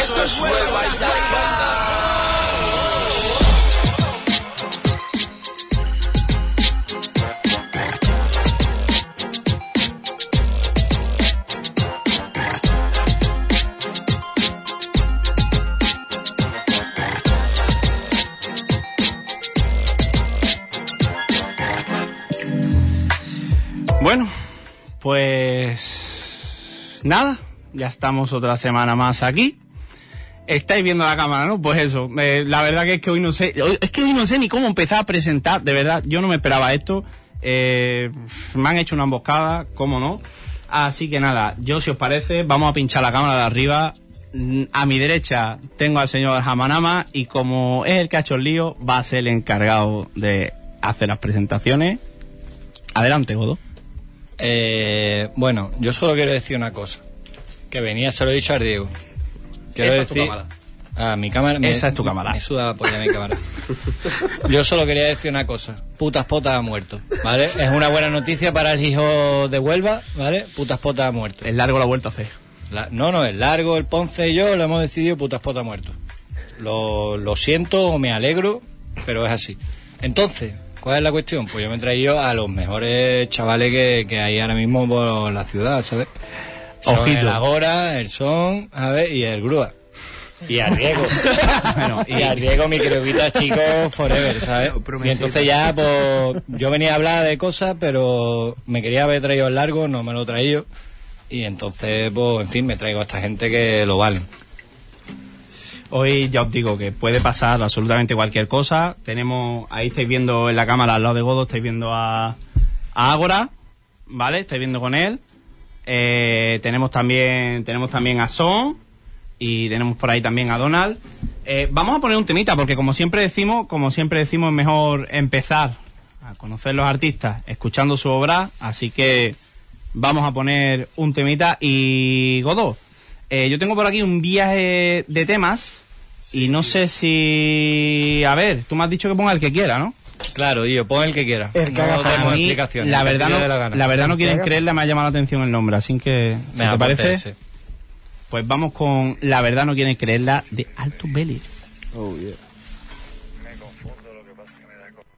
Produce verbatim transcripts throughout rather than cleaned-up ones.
Esto es Huelva y Taiwán. Bueno, pues nada, ya estamos otra semana más aquí. Estáis viendo la cámara, ¿no? Pues eso, eh, la verdad que es que hoy no sé, hoy, es que hoy no sé ni cómo empezar a presentar, de verdad, yo no me esperaba esto. Eh, me han hecho una emboscada, cómo no. Así que nada, yo si os parece, vamos a pinchar la cámara de arriba. A mi derecha tengo al señor Hamanama y como es el que ha hecho el lío, va a ser el encargado de hacer las presentaciones. Adelante, Godó. Eh, bueno, yo solo quiero decir una cosa. Que venía, se lo he dicho a Diego. Quiero Esa decir... es tu cámara. Ah, mi cámara... Esa me, es tu cámara. Me suda la polla mi cámara. Yo solo quería decir una cosa. Putas Potas ha muerto, ¿vale? Es una buena noticia para el hijo de Huelva, ¿vale? Putas Potas ha muerto. El largo lo ha vuelto a hacer. La, no, no, el largo, el Ponce y yo lo hemos decidido, Putas Potas ha muerto. Lo, lo siento, me alegro, pero es así. Entonces... ¿cuál es la cuestión? Pues yo me he traído a los mejores chavales que, que hay ahora mismo por la ciudad, ¿sabes? Son el Agora, el Son, a ver, y el Grúa. Y a Riego. Bueno, y a Riego, mi crevita chico forever, ¿sabes? Y entonces ya, pues, yo venía a hablar de cosas, pero me quería haber traído el largo, no me lo he traído. Y entonces, pues, en fin, me traigo a esta gente que lo valen. Hoy ya os digo que puede pasar absolutamente cualquier cosa. Tenemos, ahí estáis viendo en la cámara al lado de Godo, estáis viendo a, a Ágora, ¿vale? Estáis viendo con él. Eh, tenemos también, tenemos también a Son y tenemos por ahí también a Donald. Eh, vamos a poner un temita porque como siempre decimos, como siempre decimos, es mejor empezar a conocer los artistas escuchando su obra. Así que vamos a poner un temita y Godo. Eh, yo tengo por aquí un viaje de temas y no sé si... A ver, tú me has dicho que ponga el que quiera, ¿no? Claro, yo pon el que quiera. El que no tenemos explicaciones. La verdad no, la, la verdad no quieren creerle, me ha llamado la atención el nombre, así que... Si te parece, ese. Pues vamos con La verdad no quieren creerla de Alto Vélez. Oh, yeah. Me confundo, lo que pasa es que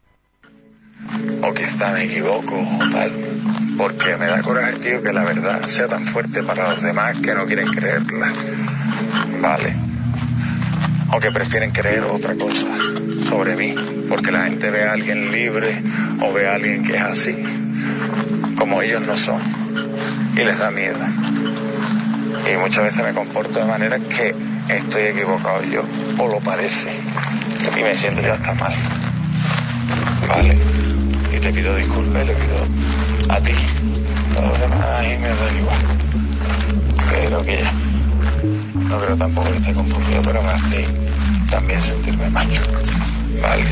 me da... O quizá me equivoco o tal... Porque me da coraje, tío, que la verdad sea tan fuerte para los demás que no quieren creerla. Vale. O que prefieren creer otra cosa sobre mí. Porque la gente ve a alguien libre o ve a alguien que es así. Como ellos no son. Y les da miedo. Y muchas veces me comporto de manera que estoy equivocado yo. O lo parece. Y me siento ya hasta mal. Vale. Y te pido disculpas, le pido a ti, a los demás, y me da igual. Pero que ya, no creo tampoco que esté confundido, pero me hace también sentirme mal. Vale.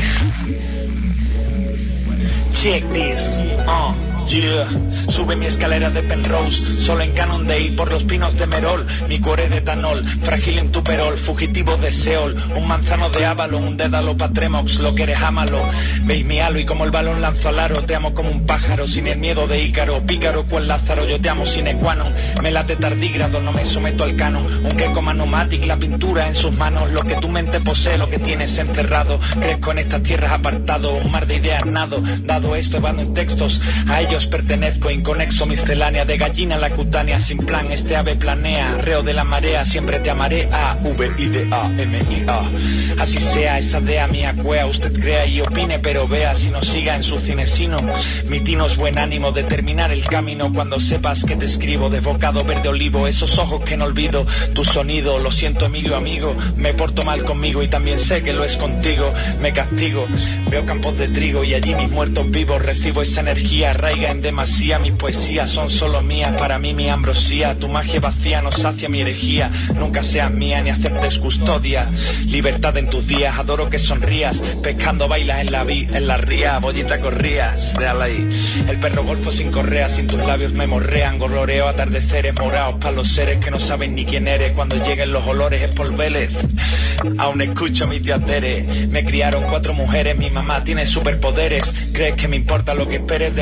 Check this, uh. Yeah. Sube mi escalera de Penrose, solo en Cannondale, por los pinos de Merol. Mi cuore de etanol, frágil en tu perol, fugitivo de Seol. Un manzano de Avalon, un dédalo pa' Tremox, lo que eres ámalo. Veis mi halo y como el balón lanzo al aro. Te amo como un pájaro, sin el miedo de Ícaro. Pícaro cual Lázaro, yo te amo sin equanon. Me late tardígrado, no me someto al canon. Un queco manomatic, la pintura en sus manos. Lo que tu mente posee, lo que tienes encerrado. Crezco en estas tierras apartado, un mar de ideas nado. Dado esto, evado en textos, a ellos pertenezco, inconexo, miscelánea de gallina la cutánea, sin plan, este ave planea, reo de la marea, siempre te amaré, A, V, I, D, A, M, I, A. Así sea, esa dea mía cuea, usted crea y opine, pero vea, si no siga en su cinesino, mi tino es buen ánimo, determinar el camino, cuando sepas que te escribo, desbocado verde olivo, esos ojos que no olvido, tu sonido, lo siento Emilio amigo, me porto mal conmigo y también sé que lo es contigo, me castigo, veo campos de trigo y allí mis muertos vivos, recibo esa energía, arraiga en demasía, mis poesías son solo mías, para mí mi ambrosía, tu magia vacía no sacia mi herejía, nunca seas mía ni aceptes custodia, libertad en tus días, adoro que sonrías, pescando bailas en la vi, en la ría, bollita corrías, déjala ahí, el perro golfo sin correa, sin tus labios me morrean, goloreo atardeceres morados para los seres que no saben ni quién eres, cuando lleguen los olores es por Vélez, aún escucho a mi tía Tere, me criaron cuatro mujeres, mi mamá tiene superpoderes, crees que me importa lo que esperes de mí, cambia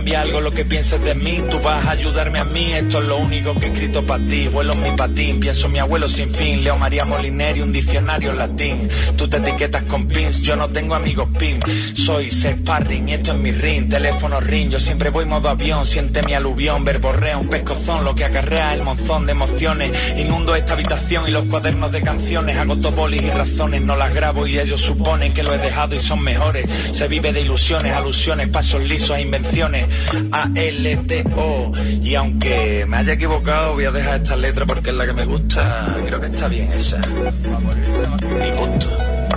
cambiar algo lo que pienses de mí. Tú vas a ayudarme a mí, esto es lo único que he escrito para ti. Vuelo en mi patín, pienso en mi abuelo sin fin. Leo María Molineri, un diccionario latín. Tú te etiquetas con pins, yo no tengo amigos pin. Soy sparring y esto es mi ring. Teléfono ring, yo siempre voy modo avión. Siente mi aluvión, verborrea un pescozón. Lo que acarrea el monzón de emociones. Inundo esta habitación y los cuadernos de canciones. Hago topolis y razones, no las grabo y ellos suponen que lo he dejado y son mejores. Se vive de ilusiones, alusiones, pasos lisos e invenciones. A L T O. Y aunque me haya equivocado, voy a dejar esta letra porque es la que me gusta. Creo que está bien esa. Mi gusto.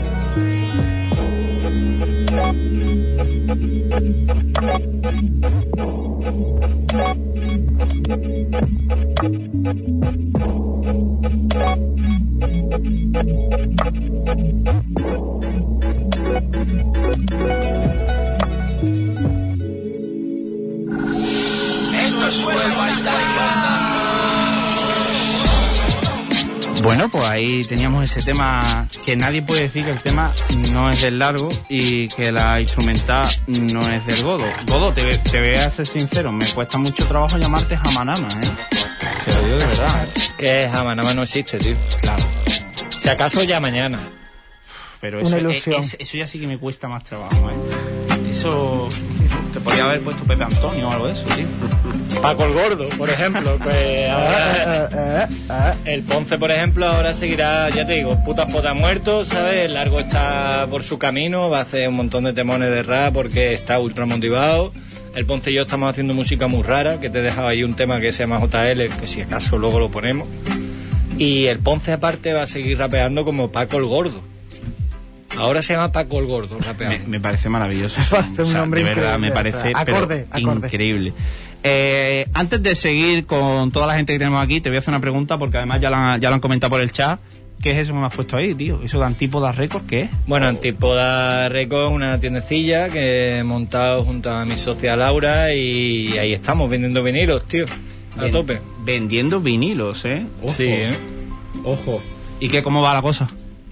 Esto es Huelva Style. Bueno, pues ahí teníamos ese tema que nadie puede decir que el tema no es del largo y que la instrumental no es del Godo. Godo, te, te voy a ser sincero, me cuesta mucho trabajo llamarte Jamanama, ¿eh? Te lo digo de verdad. Que Jamanama no existe, tío. Claro. Si acaso ya mañana. Pero eso, Una ilusión. es, eso ya sí que me cuesta más trabajo, ¿eh? Eso... Te podría haber puesto Pepe Antonio o algo de eso, tío. Paco el Gordo, por ejemplo, pues ahora el Ponce, por ejemplo, ahora seguirá, ya te digo, putas potas muertos, ¿sabes? El Largo está por su camino, va a hacer un montón de temones de rap porque está ultra motivado. El Ponce y yo estamos haciendo música muy rara, que te he dejado ahí un tema que se llama J L, que si acaso luego lo ponemos. Y el Ponce aparte va a seguir rapeando como Paco el Gordo. Ahora se llama Paco el Gordo, rapeando. Me, me parece maravilloso. Me parece un O sea, nombre de verdad, increíble. me parece Acorde, pero acorde. increíble. Eh, antes de seguir con toda la gente que tenemos aquí, te voy a hacer una pregunta porque además ya la, ya lo han comentado por el chat. ¿Qué es eso que me has puesto ahí, tío? ¿Eso de Antípoda Records qué es? Bueno, Antípoda Records, una tiendecilla que he montado junto a mi socia Laura y ahí estamos vendiendo vinilos, tío. A Ven- tope. Vendiendo vinilos, ¿eh? Ojo. Sí, ¿eh? Ojo. ¿Y qué, cómo va la cosa?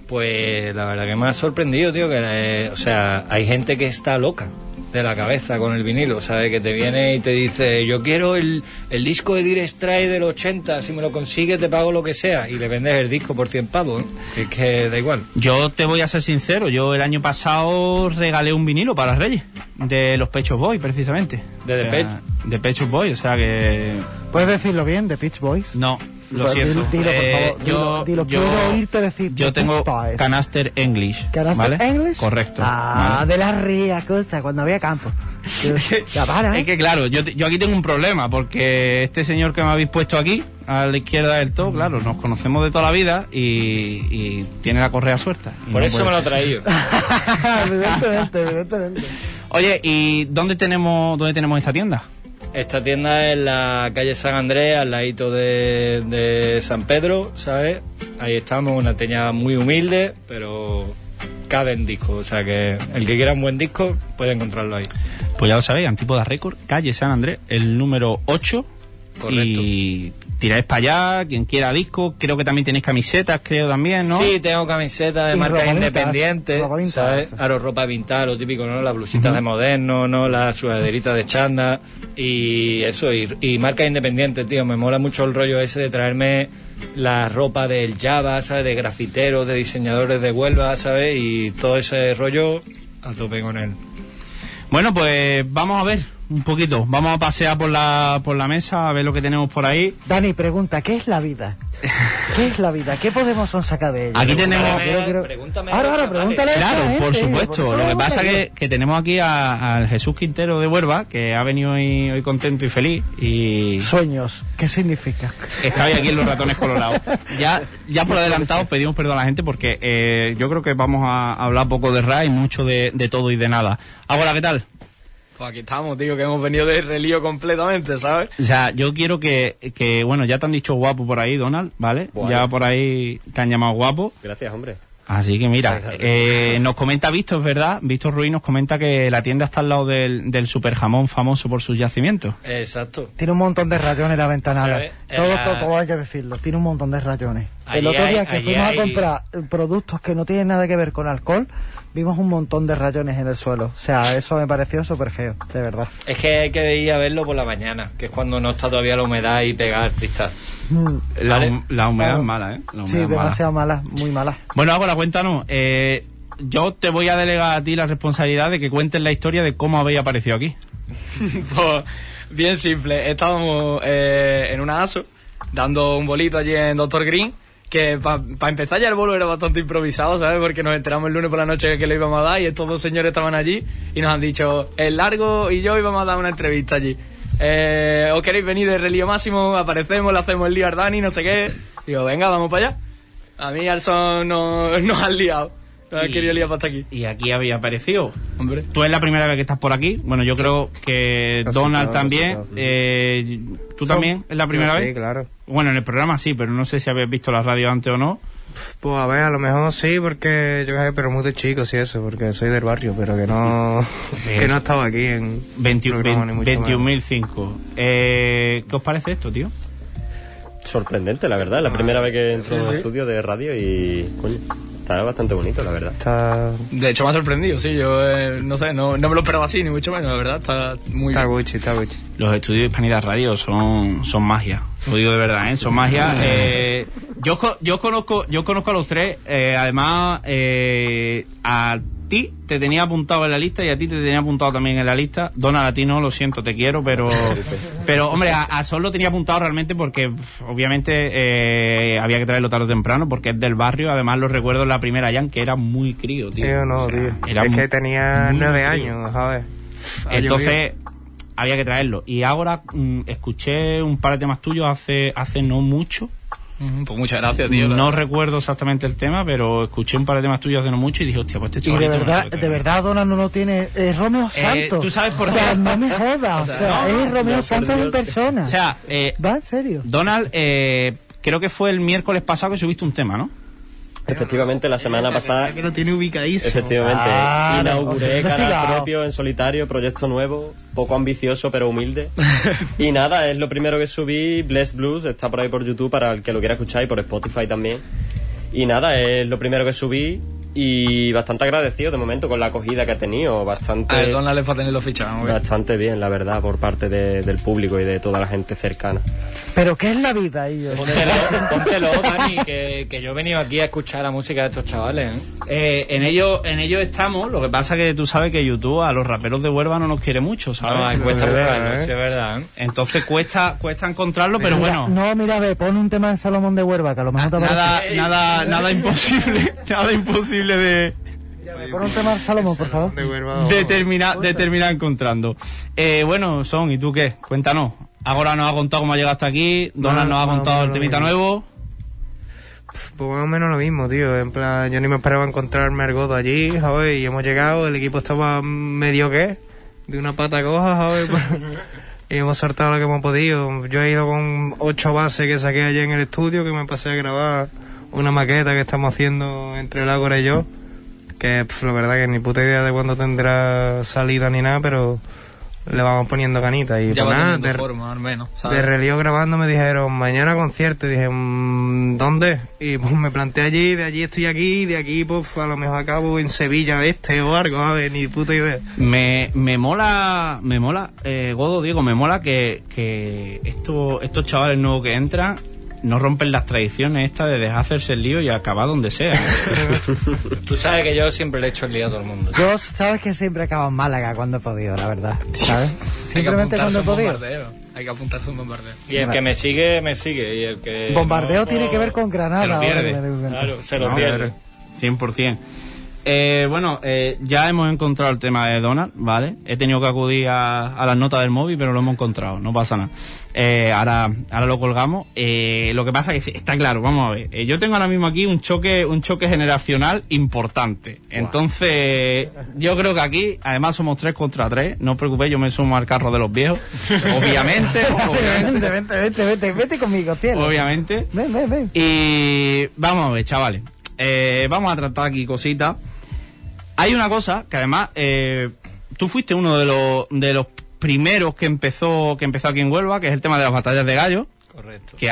Pues la verdad que me ha sorprendido, tío, que eh, o sea, hay gente que está loca de la cabeza con el vinilo, ¿sabes? Que te viene y te dice, yo quiero el, el disco de Dire Straits del ochenta, si me lo consigues te pago lo que sea, y le vendes el disco por cien pavos, ¿eh? Que es que da igual. Yo te voy a ser sincero, yo el año pasado regalé un vinilo para Reyes, de los Pet Shop Boys, precisamente. ¿De The O sea, Pet? De Pet Shop Boys, o sea que... ¿Puedes decirlo bien, de Pitch Boys? No, lo Pues siento. dilo, dilo, por Eh, favor, dilo, dilo. Quiero oírte decir Yo The tengo Pitch Boys. Canaster English. ¿Canaster ¿vale? English? Correcto. Ah, ¿vale? de la ría, cosa, cuando había campo. Ya para, ¿eh? Es que claro, yo, te- yo aquí tengo un problema, porque este señor que me habéis puesto aquí, a la izquierda del todo, claro, nos conocemos de toda la vida y, y tiene la correa suelta. Y Por no eso puede me lo ser. he traído. evidentemente, evidentemente. Oye, ¿y dónde tenemos dónde tenemos esta tienda? Esta tienda es en la calle San Andrés, al ladito de, de San Pedro, ¿sabes? Ahí estamos, una tienda muy humilde, pero caben discos, o sea que el que quiera un buen disco puede encontrarlo ahí. Pues ya lo sabéis, Antípoda Record, calle San Andrés, el número ocho. Correcto. Y tiráis para allá, quien quiera disco. Creo que también tenéis camisetas, creo también, ¿no? Sí, tengo camisetas de Y marcas ropa vintage, independientes, ropa vintage. ¿sabes? Claro, ropa vintage, lo típico, ¿no? Las blusitas de moderno, ¿no? Las sudaderitas de chanda y eso, y, y marcas independientes, tío. Me mola mucho el rollo ese de traerme la ropa del Java, ¿sabes? De grafiteros, de diseñadores de Huelva, ¿sabes? Y todo ese rollo a tope con él. Bueno, pues vamos a ver un poquito. Vamos a pasear por la, por la mesa, a ver lo que tenemos por ahí. Dani, pregunta, ¿qué es la vida? ¿Qué es la vida? ¿Qué podemos sacar de ella? Aquí tenemos- Quiero- quiero- Pregúntame, Ahora, ahora, chavales. pregúntale a esta Claro, por gente, supuesto. eso Lo que lo pasa hemos que, que tenemos aquí a- al Jesús Quintero de Huelva, que ha venido hoy, hoy contento y feliz. Y Sueños, ¿qué significa? está hoy aquí en los ratones colorados. Ya, ya por adelantado pedimos perdón a la gente porque eh, yo creo que vamos a hablar poco de rap y mucho de, de todo y de nada. Ahora, ¿qué tal? Pues aquí estamos, tío, que hemos venido de relío completamente, ¿sabes? O sea, yo quiero que, que, bueno, ya te han dicho guapo por ahí, Donald, ¿vale? Bueno. Ya por ahí te han llamado guapo. Gracias, hombre. Así que mira, eh, nos comenta Víctor, es verdad, Víctor Ruiz nos comenta que la tienda está al lado del, del super jamón famoso por sus yacimientos. Exacto. Tiene un montón de rayones la ventanala. ¿Sabes? Todo, En la- todo, todo hay que decirlo. Tiene un montón de rayones. El Allí otro día hay- que allí fuimos hay- a comprar productos que no tienen nada que ver con alcohol, vimos un montón de rayones en el suelo. O sea, eso me pareció súper feo, de verdad. Es que hay que ir a verlo por la mañana, que es cuando no está todavía la humedad y pega el cristal. Mm, La, Vale. hum- la humedad Claro. es mala, ¿eh? La humedad sí, es mala. demasiado malas, muy malas. Bueno, Ágora, cuéntanos. Eh, yo te voy a delegar a ti la responsabilidad de que cuentes la historia de cómo habéis aparecido aquí. Pues, bien simple. Estábamos eh, en una ASO, dando un bolito allí en Doctor Green, que para empezar ya el bolo era bastante improvisado, ¿sabes? Porque nos enteramos el lunes por la noche que le íbamos a dar y estos dos señores estaban allí y nos han dicho, el Largo y yo íbamos a dar una entrevista allí. Eh, ¿Os queréis venir de Relío Máximo? Aparecemos, le hacemos el lío a Dani, no sé qué. Digo, venga, vamos para allá. A mí Alson no, nos han liado. Nos han Y- querido liar para hasta aquí. Y aquí había aparecido. Hombre. Tú es la primera vez que estás por aquí. Bueno, yo creo que Casi Donald todo, también. casi todo. Eh, ¿Tú también es la primera Yo vez? Sí, claro. Bueno, en el programa sí, pero no sé si habéis visto la radio antes o no. Pues a ver, a lo mejor sí, porque yo qué sé, pero muy de chico, sí, eso, porque soy del barrio, pero que no, que no he estado aquí en programa ni mucho veintiún menos. mil cinco. Eh, ¿Qué os parece esto, tío? Sorprendente, la verdad. La primera vez que entro Sí, en un sí. estudio de radio y, coño, está bastante bonito, la verdad. Está, De hecho me ha sorprendido, sí. Yo eh, no sé, no, no me lo esperaba así, ni mucho menos, la verdad. Está muy está bien. Gucci, está Gucci. Los estudios de Hispanidad Radio son, son magia. Lo digo de verdad, ¿eh? Son magia. Eh, yo, co- yo conozco yo conozco a los tres. Eh, además, eh, a ti te tenía apuntado en la lista y a ti te tenía apuntado también en la lista. Donald, a ti no, lo siento, te quiero, pero... Pero, hombre, a, a Sol lo tenía apuntado realmente porque, pf, obviamente, eh, había que traerlo tarde o temprano porque es del barrio. Además, lo recuerdo en la primera Jan, que era muy crío, tío. Yo no, O sea, tío. era Es muy- que tenía muy nueve crío. años, joder. Ha Entonces, había que traerlo. Y ahora mm, escuché un par de temas tuyos hace hace no mucho. Ujú, Pues muchas gracias, tío. la No verdad. recuerdo exactamente el tema, pero escuché un par de temas tuyos hace no mucho y dije, hostia, pues este Y de chavalito me lo verdad, tengo que de traer. verdad, Donald no lo tiene. Es Romeo Eh, Santos. ¿tú sabes por O sea, qué? no me jodas. O sea, es Romeo Santos en persona. O sea, eh, ¿Va en serio? Donald, eh, creo que fue el miércoles pasado que subiste un tema, ¿no? Efectivamente, la semana pasada, que lo tiene ubicadísimo. efectivamente, Claro, inauguré os he canal investigado. propio en solitario, proyecto nuevo, poco ambicioso pero humilde. Y nada, es lo primero que subí, Bless Blues, está por ahí por YouTube para el que lo quiera escuchar y por Spotify también. Y nada, es lo primero que subí y bastante agradecido de momento con la acogida que ha tenido, bastante... A ver, Donald es para tenerlo fichado, muy bien. Bastante bien, la verdad, por parte de- del público y de toda la gente cercana. Pero ¿qué es la vida, ellos? Póntelo, póntelo, Dani, que, que yo he venido aquí a escuchar la música de estos chavales, ¿eh? Eh, en ello en ello estamos. Lo que pasa que tú sabes que YouTube a los raperos de Huelva no nos quiere mucho, ¿sabes? No, ahí cuesta Es verdad, buscarlo, ¿eh? sí, es verdad, ¿eh? Entonces cuesta cuesta encontrarlo, pero Mira, bueno. No, mira, ve, pon un tema de Salomón de Huerva, que a lo mejor te Nada, aparece. nada, nada imposible, nada imposible de, Pon un tema de Salomón, por favor. De Huelva, de terminar, de terminar encontrando. Eh, bueno, Son, ¿y tú qué? Cuéntanos. Ahora nos ha contado cómo ha llegado hasta aquí, Donald nos ha más o contado el menos temita lo mismo. nuevo. Pues más o menos lo mismo, tío. En plan, yo ni me esperaba encontrarme al Godo allí, joder, y hemos llegado, el equipo estaba medio que, de una pata coja, joder, pues, y hemos saltado lo que hemos podido. Yo he ido con ocho bases que saqué allí en el estudio, que me pasé a grabar una maqueta que estamos haciendo entre el Ágora y yo, que pf, la verdad que ni puta idea de cuándo tendrá salida ni nada, pero le vamos poniendo ganitas. Y Ya pues va nada, teniendo de- forma, al menos, ¿sabes? de Relío grabando me dijeron, mañana concierto. Y dije, mm, ¿dónde? Y pues me planteé allí, de allí estoy aquí, de aquí pues a lo mejor acabo en Sevilla este o algo, a ver, ni puta idea. Me, me mola, me mola, eh, Godo, Diego, me mola que, que esto, estos chavales nuevos que entran no rompen las tradiciones estas de dejar hacerse el lío y acabar donde sea. Tú sabes que yo siempre le he hecho el lío a todo el mundo. Yo, sabes que siempre acabo en Málaga cuando he podido, la verdad. ¿Sabes? Hay que Simplemente apuntarse cuando he un podido. bombardeo. Hay que apuntarse un bombardeo. Y el que me sigue, me sigue. Y el que Bombardeo no, tiene pues, que ver con Granada. se lo ahora pierde. que me doy cuenta. Claro, se lo No, pierde. cien por ciento. Eh, bueno, eh, ya hemos encontrado el tema de Donald, ¿vale? He tenido que acudir a, a las notas del móvil, pero lo hemos encontrado, no pasa nada. Eh, ahora, ahora lo colgamos. Eh, lo que pasa es que sí, está claro, vamos a ver. Eh, yo tengo ahora mismo aquí un choque, un choque generacional importante. Entonces, yo creo que aquí, además somos tres contra tres. No os preocupéis, yo me sumo al carro de los viejos. Obviamente, obviamente, Vente, vente, vente, vente, vete conmigo, cielo. obviamente. Ven, ven, ven. Y vamos a ver, chavales. Eh, vamos a tratar aquí cositas. Hay una cosa que además eh, tú fuiste uno de los de los primeros que empezó que empezó aquí en Huelva, que es el tema de las batallas de gallos. Correcto. Que ahora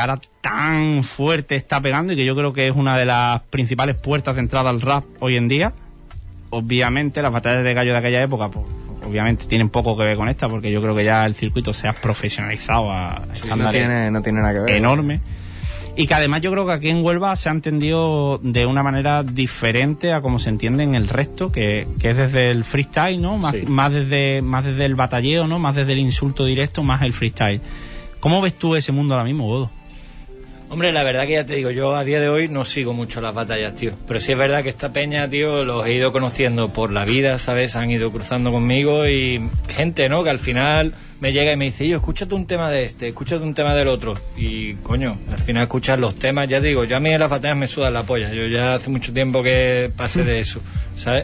tan fuerte está pegando y que yo creo que es una de las principales puertas de entrada al rap hoy en día. Obviamente las batallas de gallo de aquella época, pues obviamente tienen poco que ver con esta, porque yo creo que ya el circuito se ha profesionalizado a Sí, estándares no tiene, no tiene nada que ver. enormes. Y que además yo creo que aquí en Huelva se ha entendido de una manera diferente a como se entiende en el resto, que, que es desde el freestyle, ¿no? Más, Sí. más desde más desde el batalleo, ¿no? Más desde el insulto directo, más el freestyle. ¿Cómo ves tú ese mundo ahora mismo, Godo? Hombre, la verdad que ya te digo, yo a día de hoy no sigo mucho las batallas, tío. Pero sí es verdad que esta peña, tío, los he ido conociendo por la vida, ¿sabes? Han ido cruzando conmigo y gente, ¿no? Que al final me llega y me dice, yo, escúchate un tema de este, escúchate un tema del otro. Y, coño, al final escuchar los temas, ya te digo, yo a mí en las batallas me sudan la polla. Yo ya hace mucho tiempo que pasé de eso, ¿sabes?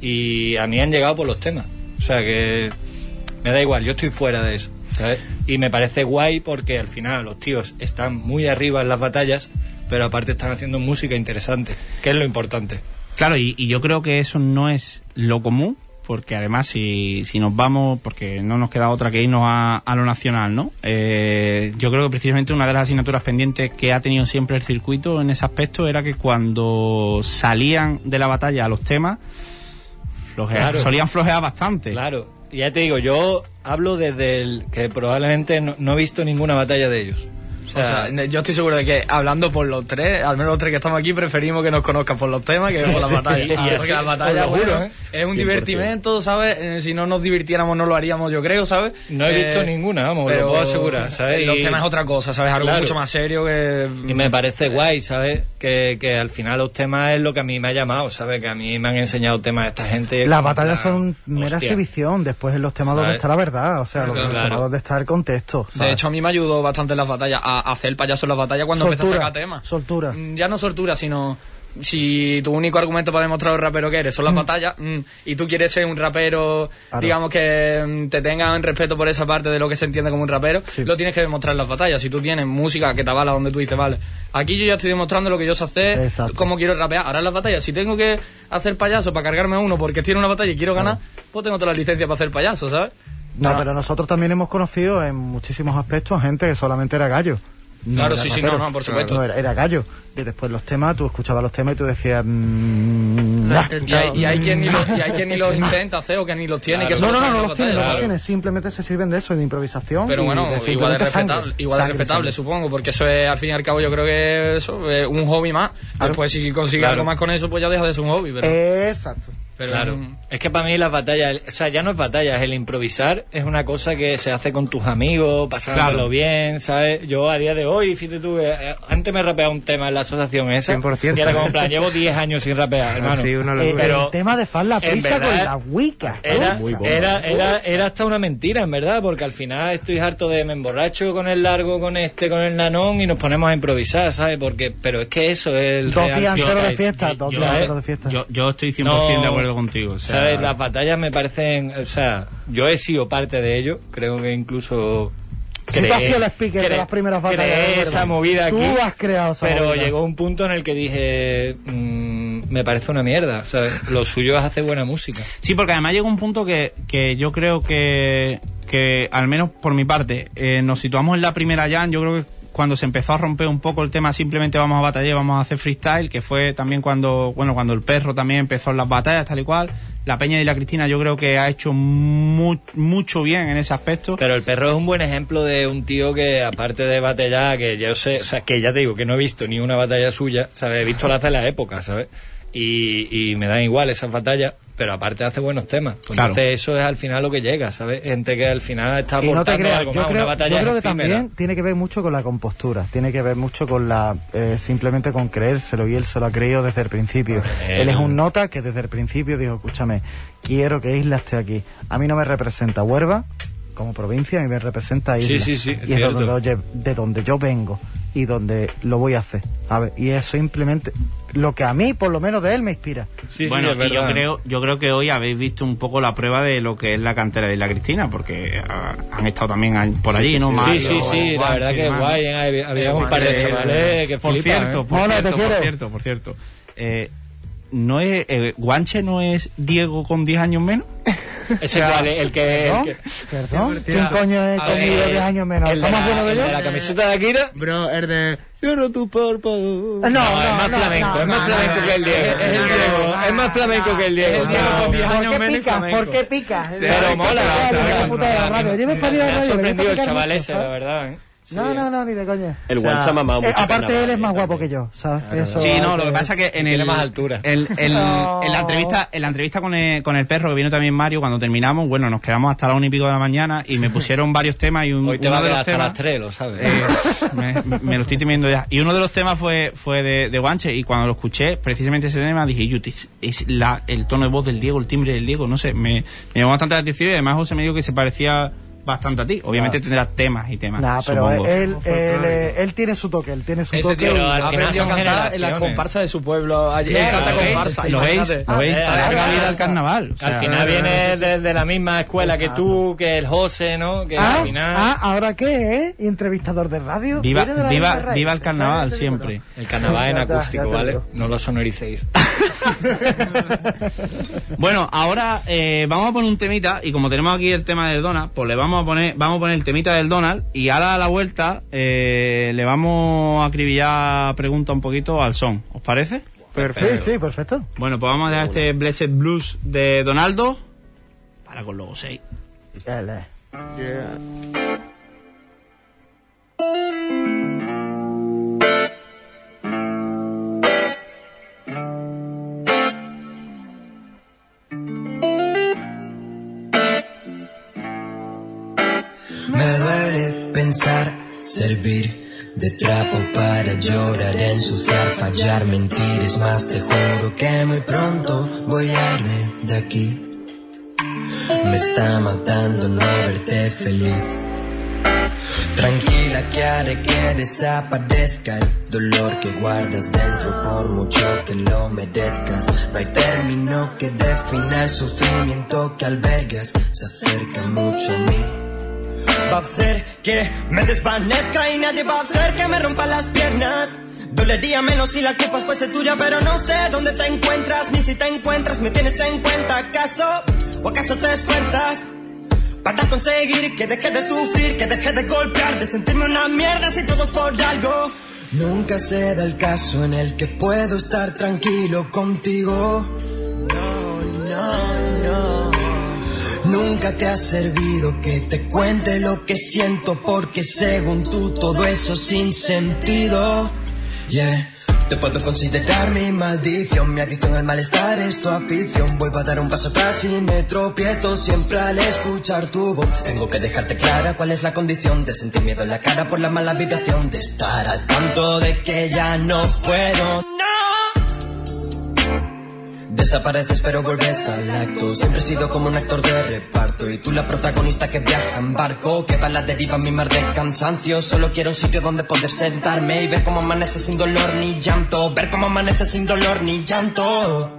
Y a mí han llegado por los temas. O sea que me da igual, yo estoy fuera de eso, ¿sabes? Y me parece guay porque al final los tíos están muy arriba en las batallas, pero aparte están haciendo música interesante, que es lo importante. Claro, y, y yo creo que eso no es lo común, porque además si, si nos vamos, porque no nos queda otra que irnos a, a lo nacional, ¿no? Eh, yo creo que precisamente una de las asignaturas pendientes que ha tenido siempre el circuito en ese aspecto era que cuando salían de la batalla a los temas, flojear, Claro. solían flojear bastante. Claro, y ya te digo, yo hablo desde el que probablemente no, no he visto ninguna batalla de ellos. O O sea, sea, yo estoy seguro de que hablando por los tres, al menos los tres que estamos aquí, preferimos que nos conozcan por los temas que por las batallas. y así, Porque las batallas, os lo juro, bueno, ¿eh? es un cien por ciento. divertimento, ¿sabes? Eh, si no nos divirtiéramos no lo haríamos, yo creo, ¿sabes? no he visto Eh, ninguna, vamos, lo puedo asegurar, ¿sabes? Y los Y- temas es otra cosa, ¿sabes? Algo Claro. mucho más serio que... Y me parece guay, ¿sabes? Que, que al final los temas es lo que a mí me ha llamado, ¿sabes? Que a mí me han enseñado temas de esta gente. Las como batallas plan, son mera hostia. exhibición, después en los temas donde ¿Sabes? está la verdad, o sea, los Claro. temas donde está el contexto. De ¿sabes? hecho, a mí me ayudó bastante en las batallas, a a hacer el payaso en las batallas cuando empecé a Soltura, sacar temas. soltura. Mm, Ya no soltura, sino si tu único argumento para demostrar el rapero que eres son las batallas, mm, y tú quieres ser un rapero, Claro. digamos que mm, te tengan respeto por esa parte de lo que se entiende como un rapero, Sí. lo tienes que demostrar en las batallas. Si tú tienes música que te avala donde tú dices, vale, aquí yo ya estoy demostrando lo que yo sé hacer, Exacto. cómo quiero rapear. Ahora en las batallas, si tengo que hacer payaso para cargarme a uno porque tiene una batalla y quiero ganar, pues tengo todas las licencias para hacer payaso, ¿sabes? No, Ah. pero nosotros también hemos conocido en muchísimos aspectos gente que solamente era gallo. No Claro, era sí, sí, rapero. no, no, por supuesto. No, era, era gallo. Y después los temas, tú escuchabas los temas y tú decías... mm, nah. Y hay, y hay quien ni los, y hay quien ni los intenta hacer o que ni los tiene. Que No, solo no, no, saben no las los tienen, no batallas. los tienen. Simplemente se sirven de eso, de improvisación. Pero y bueno, de igual es simplemente respetable, sangre. igual es Sangre, respetable, sangre. supongo, porque eso es, al fin y al cabo, yo creo que eso es un hobby más. Después, si consigues Claro. algo más con eso, pues ya deja de ser un hobby. Pero, Exacto. pero Claro. mm, Es que para mí las batallas, el- o sea, ya no es batallas, el improvisar es una cosa que se hace con tus amigos, pasándolo Claro. bien, ¿sabes? Yo a día de hoy, fíjate tú, eh, eh, antes me rapeaba un tema en la asociación esa, cien por ciento. y era como en plan, llevo diez años sin rapear, hermano. Sí, una Eh, locura. pero- el tema de Fan la en prisa verdad, con la Wicca. Era, Muy bomba. era, era, era hasta una mentira, en verdad, porque al final estoy harto de me emborracho con el largo, con este, con el nanón y nos ponemos a improvisar, ¿sabes? Porque, pero es que eso es el Dos real días enteros de freestyle. fiesta, dos yo- días ¿sabes? enteros de fiesta. Yo, yo estoy cien por ciento No, de acuerdo contigo. O sea, ¿Sabes? Las batallas me parecen, o sea, yo he sido parte de ello, creo que incluso... Sí, tú has sido el speaker de las primeras batallas, creé es verdad. esa movida Tú aquí, has creado esa pero movida. llegó un punto en el que dije, mm, me parece una mierda, ¿sabes? Lo suyo es hacer buena música. Sí, porque además llega un punto que, que yo creo que, que, al menos por mi parte, eh, nos situamos en la primera jam. Yo creo que cuando se empezó a romper un poco el tema, simplemente vamos a batallar, vamos a hacer freestyle, que fue también cuando, bueno, cuando el perro también empezó en las batallas, tal y cual. La Peña y la Cristina yo creo que ha hecho mu- mucho bien en ese aspecto. Pero el perro es un buen ejemplo de un tío que, aparte de batallar, que yo sé, o sea, que ya te digo que no he visto ni una batalla suya, ¿sabes? He visto las de la época, ¿sabes? Y, y me dan igual esas batallas, pero aparte hace buenos temas. Pues Claro. Entonces eso es al final lo que llega, ¿sabes? Gente que al final está Y no te aportando creas, algo yo más, creo, una batalla yo creo que efímera. también tiene que ver mucho con la compostura, tiene que ver mucho con la eh, simplemente con creérselo, y él se lo ha creído desde el principio. Él- Él es un nota que desde el principio dijo, escúchame, quiero que Isla esté aquí. A mí no me representa Huelva como provincia, a mí me representa Isla. Sí, sí, sí, es y es de cierto. donde, oye, de donde yo vengo y donde lo voy a hacer. A ver, y eso simplemente lo que a mí, por lo menos de él, me inspira. Sí, sí, bueno, es y yo verdad. creo, yo creo que hoy habéis visto un poco la prueba de lo que es la cantera de la Cristina, porque ah, han estado también ahí- por allí, ¿no? Sí, Mario, sí, sí, la Juanchi verdad y que demás. guay, ¿eh? había, había Eh, un par de Juanchi, chavales que Por flipan, cierto, ¿eh? por Mola, te cierto, por quiero. cierto, por cierto. Eh, ¿no es eh, Guanche no es Diego con diez años menos? Ese cual es el que... ¿Perdón? El que ¿Perdón? ¿Quién coño es conmigo diez años menos? el de ¿Estamos la, haciendo el yo? de la camiseta de Akira. Bro, el de... Cierra tu párpado. No, no, es más no, flamenco, no, es más no, flamenco no, que el no, Diego. no, Es el no, Diego, no, es más no, flamenco no, que el Diego. el Diego con diez ¿Por años qué menos y picas? flamenco. ¿Por qué picas? Pero mola, Qué puta de la radio. Yo me he parido me la ha radio, sorprendido me el gusta chaval picar ese, mucho, la verdad, ¿eh? No, no, no, ni de coña. El O sea, guancha mamado Eh, mucho aparte él carnaval, es más eh, guapo también. que yo, ¿sabes? Eso Sí, no, lo que hay pasa es que en Tiene el, más altura. el- el- No. en la entrevista, en la entrevista con el, con el perro que vino también Mario, cuando terminamos, bueno, nos quedamos hasta la una y pico de la mañana y me pusieron varios temas y un, Hoy te uno va a de quedar los hasta temas, las tres, lo sabes. eh, me, me lo estoy temiendo ya. Y uno de los temas fue fue de, de Guanche y cuando lo escuché, precisamente ese tema, dije, Yutis, es la, el tono de voz del Diego, el timbre del Diego, no sé, me, me llamó bastante la atención y además José me dijo que se parecía bastante a ti. Obviamente tendrá temas y temas. Nah, pero supongo. él, él, él, él tiene su toque, él tiene su Ese toque. tío Pero y- al ha final aprendido a son cantar en la generaciones. comparsa de su pueblo. Allí Sí, él canta ¿Lo veis? comparsa. ¿Lo veis? imagínate. ¿Lo veis? Eh, La larga claro. vida al carnaval. O sea, Al final viene de, de la misma escuela que tú, que el José, ¿no? Que Ah, al final... ah, ¿ahora qué, eh? ¿Entrevistador de radio? Viva, ¿Viene de la viva, misma raíz? viva el carnaval ¿Sabes? siempre. El carnaval en Ya, ya, acústico, ya te ¿vale? digo. No lo sonoricéis. Bueno, ahora eh, vamos a poner un temita y como tenemos aquí el tema del Donald, pues le vamos a poner, vamos a poner el temita del Donald y ahora a la vuelta eh, le vamos a acribillar pregunta un poquito al son. ¿Os parece? Perfecto. Sí, sí, perfecto. Bueno, pues vamos a dejar este Blessed Blues de Donaldo para con Logo seis. Dale. Me duele pensar, servir de trapo para llorar, ensuciar, fallar, mentir. Es más, te juro que muy pronto voy a irme de aquí. Me está matando no verte feliz. Tranquila que haré que desaparezca el dolor que guardas dentro por mucho que lo merezcas. No hay término que defina el sufrimiento que albergas. Se acerca mucho a mí. Va a hacer que me desvanezca y nadie va a hacer que me rompa las piernas. Dolería menos si la culpa fuese tuya, pero no sé dónde te encuentras, ni si te encuentras me tienes en cuenta. ¿Acaso o acaso te esfuerzas para conseguir que deje de sufrir, que deje de golpear, de sentirme una mierda si todo es por algo? Nunca se da el caso en el que puedo estar tranquilo contigo. No, no, no. Nunca te ha servido que te cuente lo que siento, porque según tú todo eso sin sentido. Yeah. Te puedo considerar mi maldición, mi adicción al malestar es tu afición. Vuelvo a dar un paso atrás y me tropiezo siempre al escuchar tu voz. Tengo que dejarte clara cuál es la condición de sentir miedo en la cara por la mala vibración, de estar al tanto de que ya no puedo. No. Desapareces pero vuelves al acto. Siempre he sido como un actor de reparto y tú la protagonista que viaja en barco, que va a la deriva en mi mar de cansancio. Solo quiero un sitio donde poder sentarme y ver cómo amanece sin dolor ni llanto. Ver cómo amanece sin dolor ni llanto.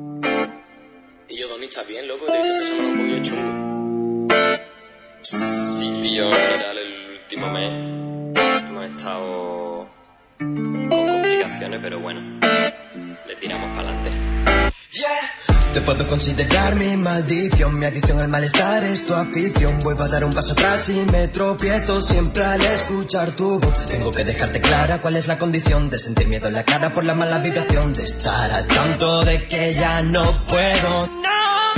Y yo, Doni, ¿estás bien, loco? Te he visto esta semana un poquillo chungo. Sí, tío, en general el último mes hemos estado con complicaciones, pero bueno, le tiramos para adelante. Yeah. Te puedo considerar mi maldición, mi adicción al malestar es tu afición. Vuelvo a dar un paso atrás y me tropiezo siempre al escuchar tu voz. Tengo que dejarte clara cuál es la condición de sentir miedo en la cara por la mala vibración, de estar al tanto de que ya no puedo. No.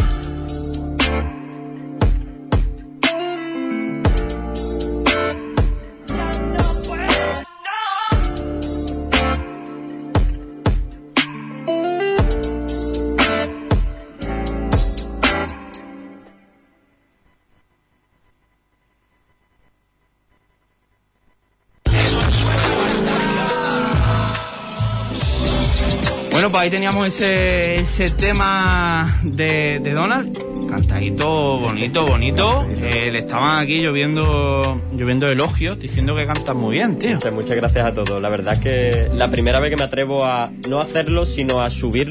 Bueno, pues ahí teníamos ese, ese tema de, de Donald, cantadito bonito, bonito. Eh, le estaban aquí lloviendo, lloviendo elogios, diciendo que cantas muy bien, tío. Muchas, muchas gracias a todos. La verdad es que la primera vez que me atrevo a no hacerlo, sino a subirlo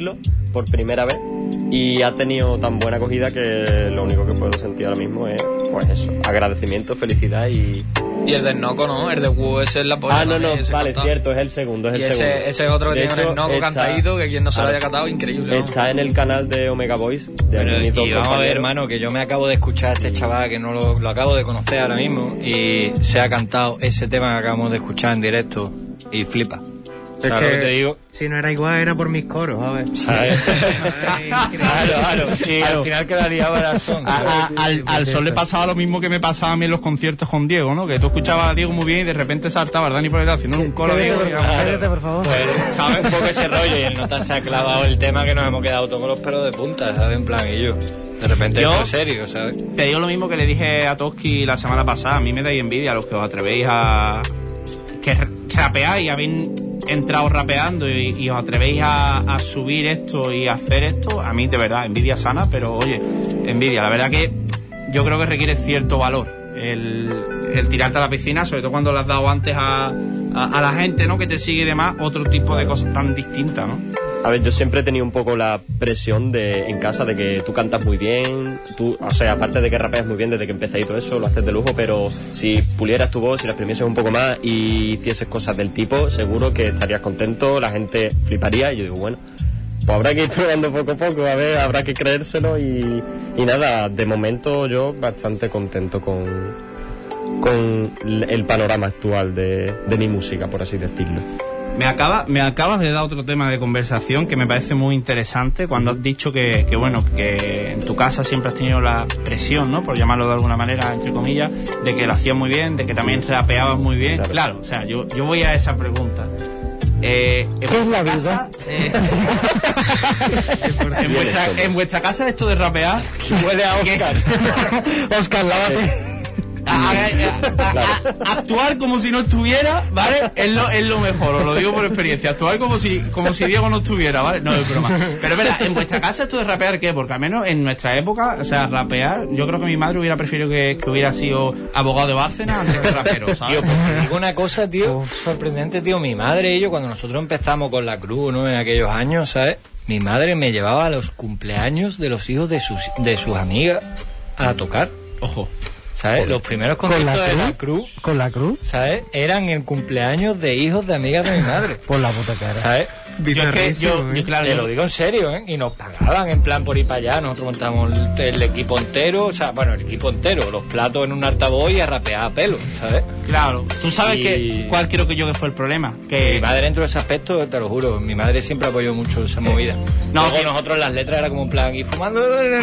por primera vez y ha tenido tan buena acogida que lo único que puedo sentir ahora mismo es, pues eso, agradecimiento, felicidad y... Y el del Noco, ¿no? El de Wu, ese es la polla. Ah, no, no, ese vale, cantado. cierto, es el segundo, es el y ese, segundo. ese es otro que De tiene hecho, el Noco está- cantadito, que quien no se lo claro, haya cantado, increíble. ¿no? Está en el canal de Omega Boys. De Pero, mis dos y vamos a ver, compañeros. hermano, que yo me acabo de escuchar a este chaval, que no lo, lo acabo de conocer ahora mismo, y se ha cantado ese tema que acabamos de escuchar en directo, y flipa. Es ¿Sabes que lo que te digo? si no era igual era por mis coros, a ver. ¿Sabes? Claro, claro, sí, al final quedaría barazón. A- a- al, al Sol le pasaba lo mismo que me pasaba a mí en los conciertos con Diego, ¿no? Que tú escuchabas a Diego muy bien y de repente saltaba el Dani por detrás haciendo un coro a Diego. y- Cállate, por favor. Pues, ¿sabes? Un poco ese rollo, y el nota se ha clavado el tema que nos hemos quedado todos con los pelos de punta, ¿sabes? En plan, y yo. De repente Yo- esto es serio, ¿sabes? Te digo lo mismo que le dije a Toski la semana pasada. A mí me dais envidia a los que os atrevéis a... que rapeáis, habéis entrado rapeando y, y os atrevéis a, a subir esto y a hacer esto. A mí, de verdad, envidia sana, pero oye, envidia. La verdad que yo creo que requiere cierto valor el, el tirarte a la piscina, sobre todo cuando le has dado antes a, a, a la gente, ¿no? Que te sigue y demás, otro tipo de cosas tan distintas, ¿no? A ver, yo siempre he tenido un poco la presión de en casa de que tú cantas muy bien, tú, o sea, aparte de que rapeas muy bien desde que empecé y todo eso, lo haces de lujo, pero si pulieras tu voz, si la exprimieses un poco más y hicieses cosas del tipo, seguro que estarías contento, la gente fliparía y yo digo, bueno, pues habrá que ir probando poco a poco, a ver, habrá que creérselo y, y nada, de momento yo bastante contento con, con el panorama actual de, de mi música, por así decirlo. Me, acaba, me acabas de dar otro tema de conversación que me parece muy interesante cuando has dicho que, que, bueno, que en tu casa siempre has tenido la presión, ¿no? Por llamarlo de alguna manera, entre comillas, de que lo hacías muy bien, de que también rapeabas muy bien. Claro, claro, o sea, yo, yo voy a esa pregunta. Eh, ¿Qué es la vida? eh, en, vuestra, en vuestra casa esto de rapear huele a Oscar. Oscar, lávate. A- a- a- a- actuar como si no estuviera, ¿vale? Es lo, es lo mejor, os lo digo por experiencia. Actuar como si como si Diego no estuviera, ¿vale? No, es broma. Pero es verdad, en vuestra casa esto de rapear, ¿qué? Porque al menos en nuestra época, o sea, rapear, yo creo que mi madre hubiera preferido que, que hubiera sido abogado de Bárcenas antes que rapero, ¿sabes? Tío, pues te digo una cosa, tío, sorprendente, tío. Mi madre y yo, cuando nosotros empezamos con la cruz, ¿no? En aquellos años, ¿sabes? Mi madre me llevaba a los cumpleaños de los hijos de sus, de sus amigas a tocar. Ojo. ¿Sabes? Los primeros ¿Con la conciertos de la cruz? cruz, ¿Con la cruz? ¿sabes? Eran el cumpleaños de hijos de amigas de mi madre. Por la puta cara. ¿Sabes? Yo es que yo, yo, claro, Te yo- lo digo en serio, ¿eh? Y nos pagaban en plan por ir para allá. Nosotros montamos el, el equipo entero, o sea, bueno, el equipo entero, los platos en un altavoz y a rapear a pelo, ¿sabes? Claro, tú sabes Y- que cuál creo que yo que fue el problema, que Mi madre dentro de ese aspecto, te lo juro, mi madre siempre apoyó mucho esa movida. No, Luego que- nosotros las letras era como un plan, y fumando,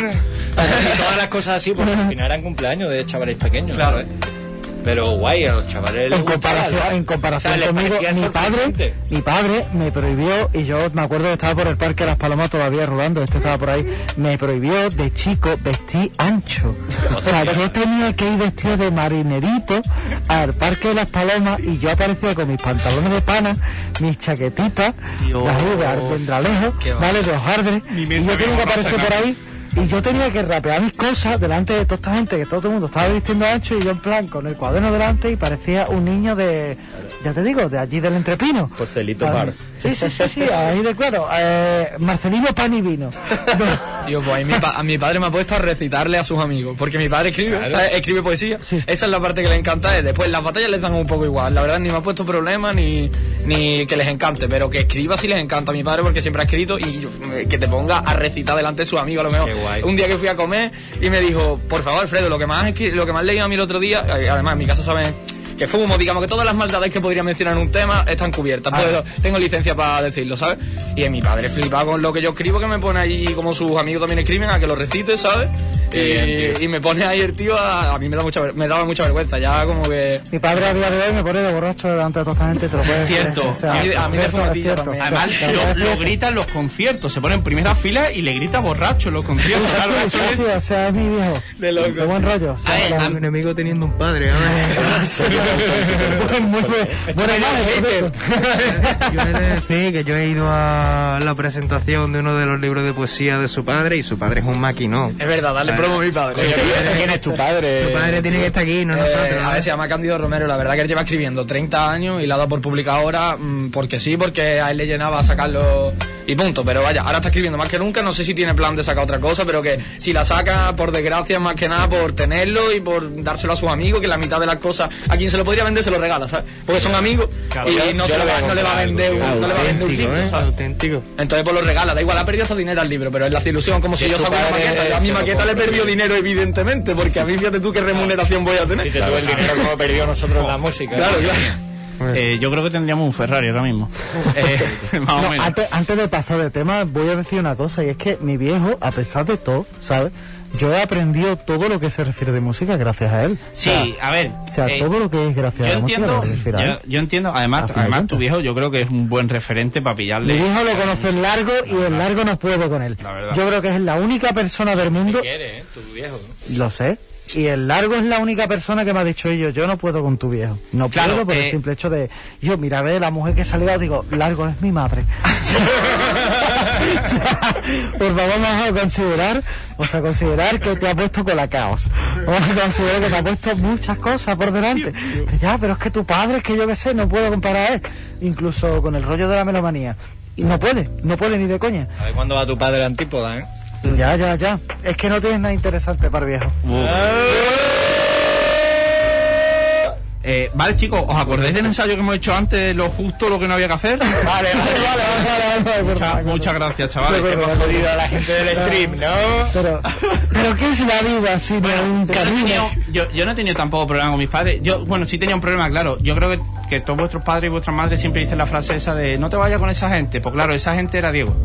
y todas las cosas así, porque al final eran cumpleaños de chavales pequeños, Claro. ¿sabes? Pero guay, a los chavales les En comparación, gustaba, en comparación O sea, les conmigo, parecía mi padre, sorprendente. mi padre me prohibió, y yo me acuerdo que estaba por el Parque de Las Palomas todavía rulando, este estaba por ahí, me prohibió de chico vestir ancho. O sea, yo tenía que ir vestido de marinerito al Parque de Las Palomas y yo aparecía con mis pantalones de pana, mis chaquetitas, las de almendralejo, Qué va. vale, de hojaldre, Mi y mente yo tenía me que borracha, aparecer por ahí. Y yo tenía que rapear mis cosas delante de toda esta gente, que todo el mundo estaba vistiendo ancho, y yo en plan con el cuaderno delante y parecía un niño de, ya te digo, de allí del Entrepino. Joselito ¿Sabes? Bars. Sí, sí, sí, sí, ahí de claro. Eh, Marcelino Pan y Vino. Tío, pues ahí mi, pa- a mi padre me ha puesto a recitarle a sus amigos, porque mi padre escribe, ¿sabes? Escribe poesía. Esa es la parte que le encanta. Es después las batallas les dan un poco igual. La verdad ni me ha puesto problema ni, ni que les encante, pero que escriba sí les encanta a mi padre porque siempre ha escrito, y yo, eh, que te ponga a recitar delante de sus amigos a lo mejor. Qué guay. Un día que fui a comer y me dijo, por favor, Alfredo, lo que más escri- lo que más leí a mí el otro día, eh, además en mi casa saben que fumo, digamos que todas las maldades que podría mencionar en un tema están cubiertas, puedo- tengo licencia para decirlo, ¿sabes? Y en mi padre flipa con lo que yo escribo, que me pone ahí como sus amigos también escriben, a que lo recite, ¿sabes? Y, bien, tío. y me pone ahí el tío, a, a mí me da mucha ver- me daba mucha vergüenza, ya como que... Mi padre a día de hoy me pone de borracho delante de toda esta gente, te lo puedes decir. Cierto. O sea, A mí- a mí de cierto, fumetilla cierto. también. Además, Te lo lo, puedes lo decir. grita en los conciertos, se pone en primera fila y le grita borracho en los conciertos. Claro, Sí, eso sí, es- sí, o sea, es mi viejo. De loco. De buen rollo. O sea, A ver, la- a Un enemigo teniendo un padre, a ver. muy, muy, buena imagen, Yo he de decir que yo he ido a la presentación de uno de los libros de poesía de su padre y su padre es un maquinón. Es verdad, dale promo a mi padre. ¿Quién es tu padre? Su padre tiene que estar aquí, no Eh, nosotros. a ver, se llama Cándido Romero. La verdad que él lleva escribiendo treinta años y la ha dado por publicar ahora, mm, porque sí, porque a él le llenaba sacarlo y punto. Pero vaya, ahora está escribiendo más que nunca, no sé si tiene plan de sacar otra cosa, pero que si la saca, por desgracia, más que nada por tenerlo y por dárselo a sus amigos, que la mitad de las cosas a quien se lo podría vender se lo regala, ¿sabes? Porque son amigos, claro, y yo, no, yo se le va, no le va a vender un, no le va a vender un libro, ¿eh? ¿sabes? Auténtico. Entonces pues lo regala, da igual, ha perdido hasta dinero al libro, pero es la ilusión, como si, si yo saco una maqueta, yo a mi maqueta le he perdido dinero evidentemente, porque a mí fíjate tú qué remuneración voy a tener. Si te tuve el dinero como perdió nosotros en la música. Claro, claro. Eh, yo creo que tendríamos un Ferrari ahora mismo. Eh, más No, o menos. antes, antes de pasar de tema, voy a decir una cosa, y es que mi viejo, a pesar de todo, ¿sabes? Yo he aprendido todo lo que se refiere de música gracias a él. Sí, o sea, a ver. O sea, eh, todo lo que es gracias yo a la entiendo, música. Refiere a él. yo, yo entiendo, además, A fin de además cuentas. tu viejo yo creo que es un buen referente para pillarle. Mi viejo lo conoce el largo y el largo no puedo con él. La verdad. Yo creo que es la única persona del mundo. ¿Qué quieres, eh? Tu viejo, ¿no? Lo sé. Y el largo es la única persona que me ha dicho ello, yo no puedo con tu viejo. No Claro, puedo por eh, el simple hecho de... Yo, mira, ve la mujer que salió, digo, largo es mi madre. O sea, por favor, vamos a considerar, o sea, considerar que te ha puesto colacaos. Vamos a considerar que te ha puesto muchas cosas por delante. Ya, pero es que tu padre, es que yo qué sé, no puedo comparar a él. Incluso con el rollo de la melomanía. Y no puede, no puede ni de coña. A ver cuándo va tu padre a Antípoda, ¿eh? Ya, ya, ya. Es que no tienes nada interesante para el viejo. Eh, vale, chicos, ¿os acordáis del ensayo que hemos hecho antes, lo justo, lo que no había que hacer? Vale, vale, vale, vale, vale, Mucha- muchas gracias, chavales. Pero, Hemos pero, jodido a la gente del stream, ¿no? Pero, pero ¿qué es la vida sino un Yo no, he camino? tenido, yo, yo no he tenido tampoco problema con mis padres. Yo, bueno, sí tenía un problema, claro. Yo creo que, que todos vuestros padres y vuestras madres siempre dicen la frase esa de no te vayas con esa gente. Pues claro, esa gente era Diego.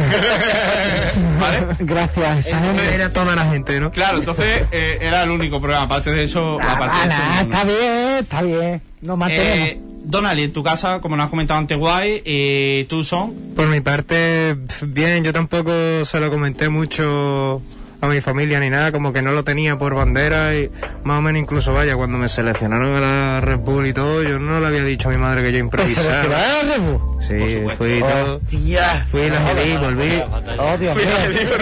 ¿Vale? Gracias, esa gente. Era toda la gente, ¿no? Claro, entonces eh, era el único problema. Aparte de eso, Ah, aparte de eso, ah, no, no. está bien, está bien. Nos mantenemos. Eh, Donald, en tu casa, como nos has comentado antes, guay. ¿Y tú, Son? Por mi parte, pf, bien, yo tampoco se lo comenté mucho a mi familia ni nada, como que no lo tenía por bandera y más o menos incluso, vaya, cuando me seleccionaron a la Red Bull y todo, yo no le había dicho a mi madre que yo improvisaba. ¿Te a la Red Bull? Sí, fui y todo. Hostia. Fui, la jodí, volví. Oh, Dios mío.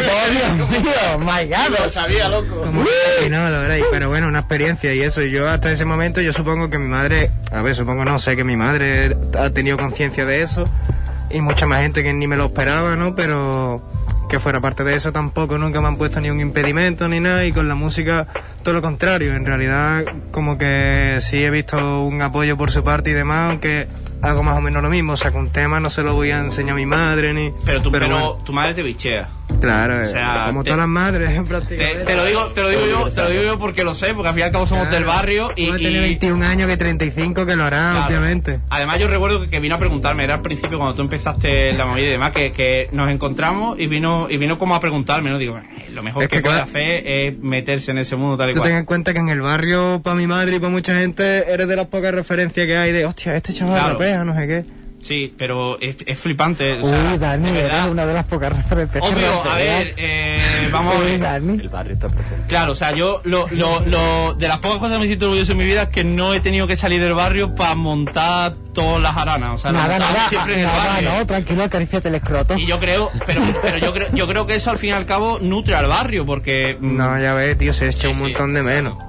Oh, Dios mío. My God. Lo sabía, loco. Como y no, la verdad, y- pero bueno, una experiencia y eso. Y yo hasta ese momento, yo supongo que mi madre, a ver, supongo no, sé que mi madre ha tenido conciencia de eso y mucha más gente que ni me lo esperaba, ¿no? Pero que fuera parte de eso tampoco nunca me han puesto ni un impedimento ni nada y con la música todo lo contrario. En realidad, como que sí he visto un apoyo por su parte y demás, aunque hago más o menos lo mismo. O sea, que un tema no se lo voy a enseñar a mi madre ni... Pero, tú, pero, bueno, tu madre te bichea. claro, o sea, como te- todas las madres Te, prácticamente. te lo digo, te lo digo yo, te lo digo yo porque lo sé, porque al fin y al cabo somos Claro, del barrio y, uno tiene y- veintiún años que treinta y cinco que lo hará, Claro. obviamente. Además yo recuerdo que, que vino a preguntarme, era al principio cuando tú empezaste la movida y demás, que, que nos encontramos y vino y vino como a preguntarme, ¿no? Digo, eh, lo mejor Es que, que puede claro. hacer es meterse en ese mundo tal y Tú ten cual. en cuenta que en el barrio, para mi madre y para mucha gente, eres de las pocas referencias que hay de, hostia, este chaval Claro. rapea, no sé qué. Sí, pero es, es flipante. O sea, Uy, Dani, de eres verdad. una de las pocas referencias. que Obvio, me a has ver, eh, vamos a Uy, ver. Dani. El barrio está presente. Claro, o sea, yo lo, lo, lo, de las pocas cosas que me siento orgulloso en mi vida es que no he tenido que salir del barrio para montar todas las aranas. O sea, lo Nada, montaba nada, siempre en el nada, barrio. no, tranquilo, acaríciate el escroto. Y yo creo, pero, pero yo creo, yo creo que eso al fin y al cabo nutre al barrio, porque mm, No, ya ves, tío, se echa Sí, un sí. montón de menos.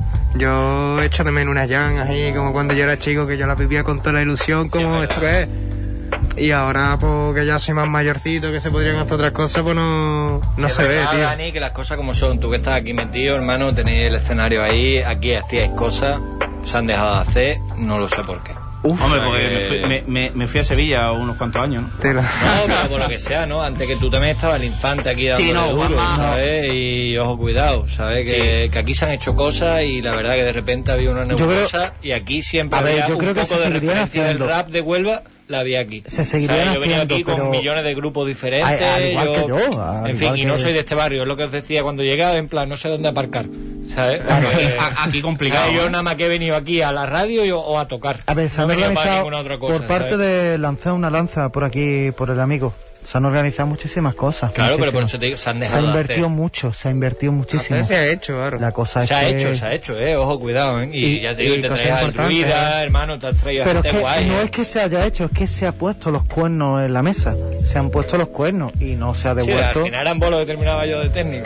Yo echo de menos unas llanas ahí, como cuando yo era chico, que yo las vivía con toda la ilusión, como es esto que es. Y ahora, pues, que ya soy más mayorcito, que se podrían hacer otras cosas, pues no, no Es se ve, verdad, tío. Dani, que las cosas como son. Tú que estás aquí metido, hermano, tenéis el escenario ahí, aquí hacíais cosas, se han dejado de hacer, no lo sé por qué. hombre, porque eh, me fui, me, me- me fui a Sevilla unos cuantos años, ¿no? Te lo- No, pero por lo que sea, ¿no? Antes que tú también estabas el infante aquí dándole Sí, no, duro, Juanma, ¿sabes? Y ojo, cuidado, ¿sabes? Que, Sí. que aquí se han hecho cosas y la verdad que de repente había una Yo creo- nebulosa y aquí siempre A ver, había yo un creo que poco se de seguirían referencia del haciendo. rap de Huelva, la había aquí. Se seguirían ¿Sabes? Yo venía haciendo, aquí con pero- millones de grupos diferentes. Al- al igual que yo, al en fin, igual y no que- soy de este barrio, es lo que os decía cuando llegaba, en plan, no sé dónde aparcar, ¿sabes? Porque- A- aquí complicado, ¿sabes? Yo ¿eh? nada más que he venido aquí a la radio y- o a tocar. A ver, se no han he venido para organizado, ninguna otra cosa, por parte ¿sabes? de lanzar una lanza por aquí, por el amigo, se han organizado muchísimas cosas. Claro, pero por muchísimas. eso te digo, se han Se ha dejado de invertido hacer. mucho, se ha invertido muchísimo. Se ha hecho, claro. La cosa Se es ha que... hecho, se ha hecho, eh, ojo, cuidado, eh. Y, Y- ya te digo, y y te cosas traes al importantes, Druida, eh. hermano, te has traído a Pero es gente que guay. no eh. es que se haya hecho, es que se ha puesto los cuernos en la mesa. Se han puesto los cuernos y no se ha Sí, devuelto. al final eran bolos que terminaba yo de técnico.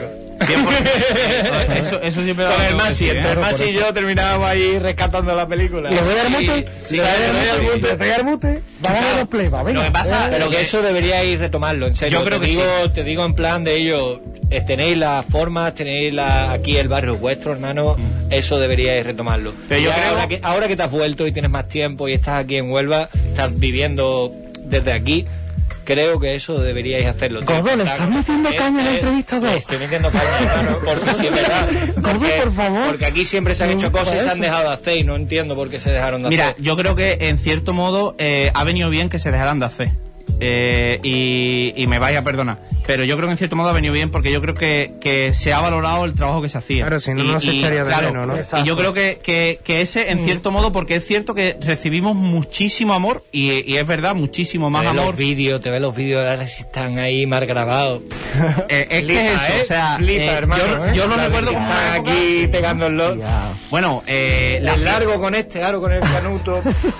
cien por ciento. Eso, eso siempre Con lo el tengo que Masi, decir, entre ¿eh? el Masi y yo terminábamos ahí rescatando la película. ¿Le voy a dar mute? Sí, ¿Le voy a sí, dar sí, mute? sí. ¿Le voy a dar mute? Van a ver los playback, venga. Lo que pasa- Pero que eso deberíais retomarlo, en serio. Yo creo te que digo, te digo en plan de ello, eh, tenéis las formas, tenéis la, aquí el barrio vuestro, hermano, eso deberíais retomarlo. Pero yo Ya creo- ahora que, ahora que te has vuelto y tienes más tiempo y estás aquí en Huelva, estás viviendo desde aquí, creo que eso deberíais hacerlo. tío. Gordo, ¿le estás metiendo Eh, caña a la eh, entrevista dos? le estoy metiendo caña, hermano, porque sí es verdad. Gordo, Porque- por favor. Porque aquí siempre se han hecho No, cosas y se para han eso. dejado de hacer y no entiendo por qué se dejaron de Mira, hacer. yo creo que en cierto modo eh, ha venido bien que se dejaran de hacer. Eh, y, y me vaya a perdonar. Pero yo creo que en cierto modo ha venido bien porque yo creo que, que se ha valorado el trabajo que se hacía. Claro, si no, Y- no se y, echaría de claro, menos, ¿no? Y yo creo que, que, que ese, en cierto modo, porque es cierto que recibimos muchísimo amor y, y es verdad, muchísimo más Te ves amor. los vídeos, te ves los vídeos ahora si están ahí mal grabados. Eh, es Flipa, que es eso, ¿eh? o sea, Flipa, eh, hermano, yo, ¿eh? yo lo Las recuerdo que como una están época- aquí pegándolo. Bueno, eh, la El largo con este, aro con el canuto.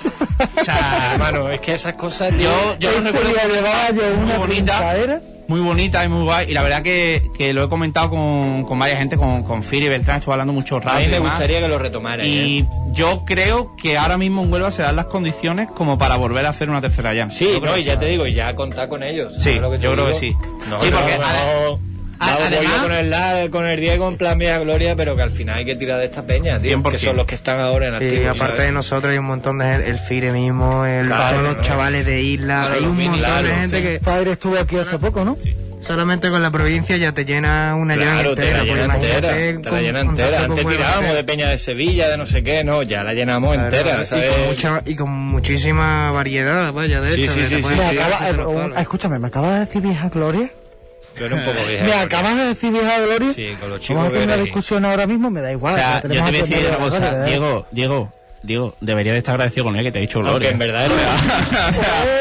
o sea, Hermano, es que esas cosas... yo, yo lo Ese recuerdo día llevaba yo muy una bonita. trincaera. Muy bonita y muy guay. Y la verdad que, que lo he comentado con, con varias gente, con, con Firi Beltrán, estuve hablando mucho rato. A mí y me demás. gustaría que lo retomaran. Y ¿eh? yo creo que ahora mismo en Huelva se dan las condiciones como para volver a hacer una tercera jam. Sí, Yo creo no, que y ya sí. te digo, ya contar con ellos. Sí, ¿sabes lo te yo creo digo? que sí. No, Sí, no, porque no, ade- no, a- voy además- yo con el, la- con el Diego en plan vieja gloria, pero que al final hay que tirar de esta peña, tío, cien por que ciento. son los que están ahora en activo. Y aparte ¿sabes? de nosotros hay un montón de gente, el Fire mismo, el, Claro, todos los ¿no? chavales de Isla, Claro, hay los un mini, montón claro, de gente sí. que Padre estuvo aquí hace poco, ¿no? solamente con la provincia ya te llena una jam Claro, te entera. la pues llena imagínate entera, te la con- llena con entera. tanto Antes como tirábamos el- de Peña de Sevilla, de no sé qué, no, ya la llenamos Claro, entera, y ¿sabes? con mucha y con muchísima variedad, vaya, de Sí, hecho. sí, que sí, te sí, puedes Me sí. tirar acaba- de eh, los un- palos. escúchame, ¿me acabas de decir vieja Gloria? Tú eres un poco vieja. ¿Me Gloria. acabas de decir vieja Gloria? Sí, con los chicos Vamos a que tener una eres. discusión ahora mismo, me da igual. O sea, que yo te voy a tenemos decir aquí una media cosa, hora, ¿eh? Diego, Diego, Diego, debería de estar agradecido con él que te he dicho Aunque Gloria. en verdad es real.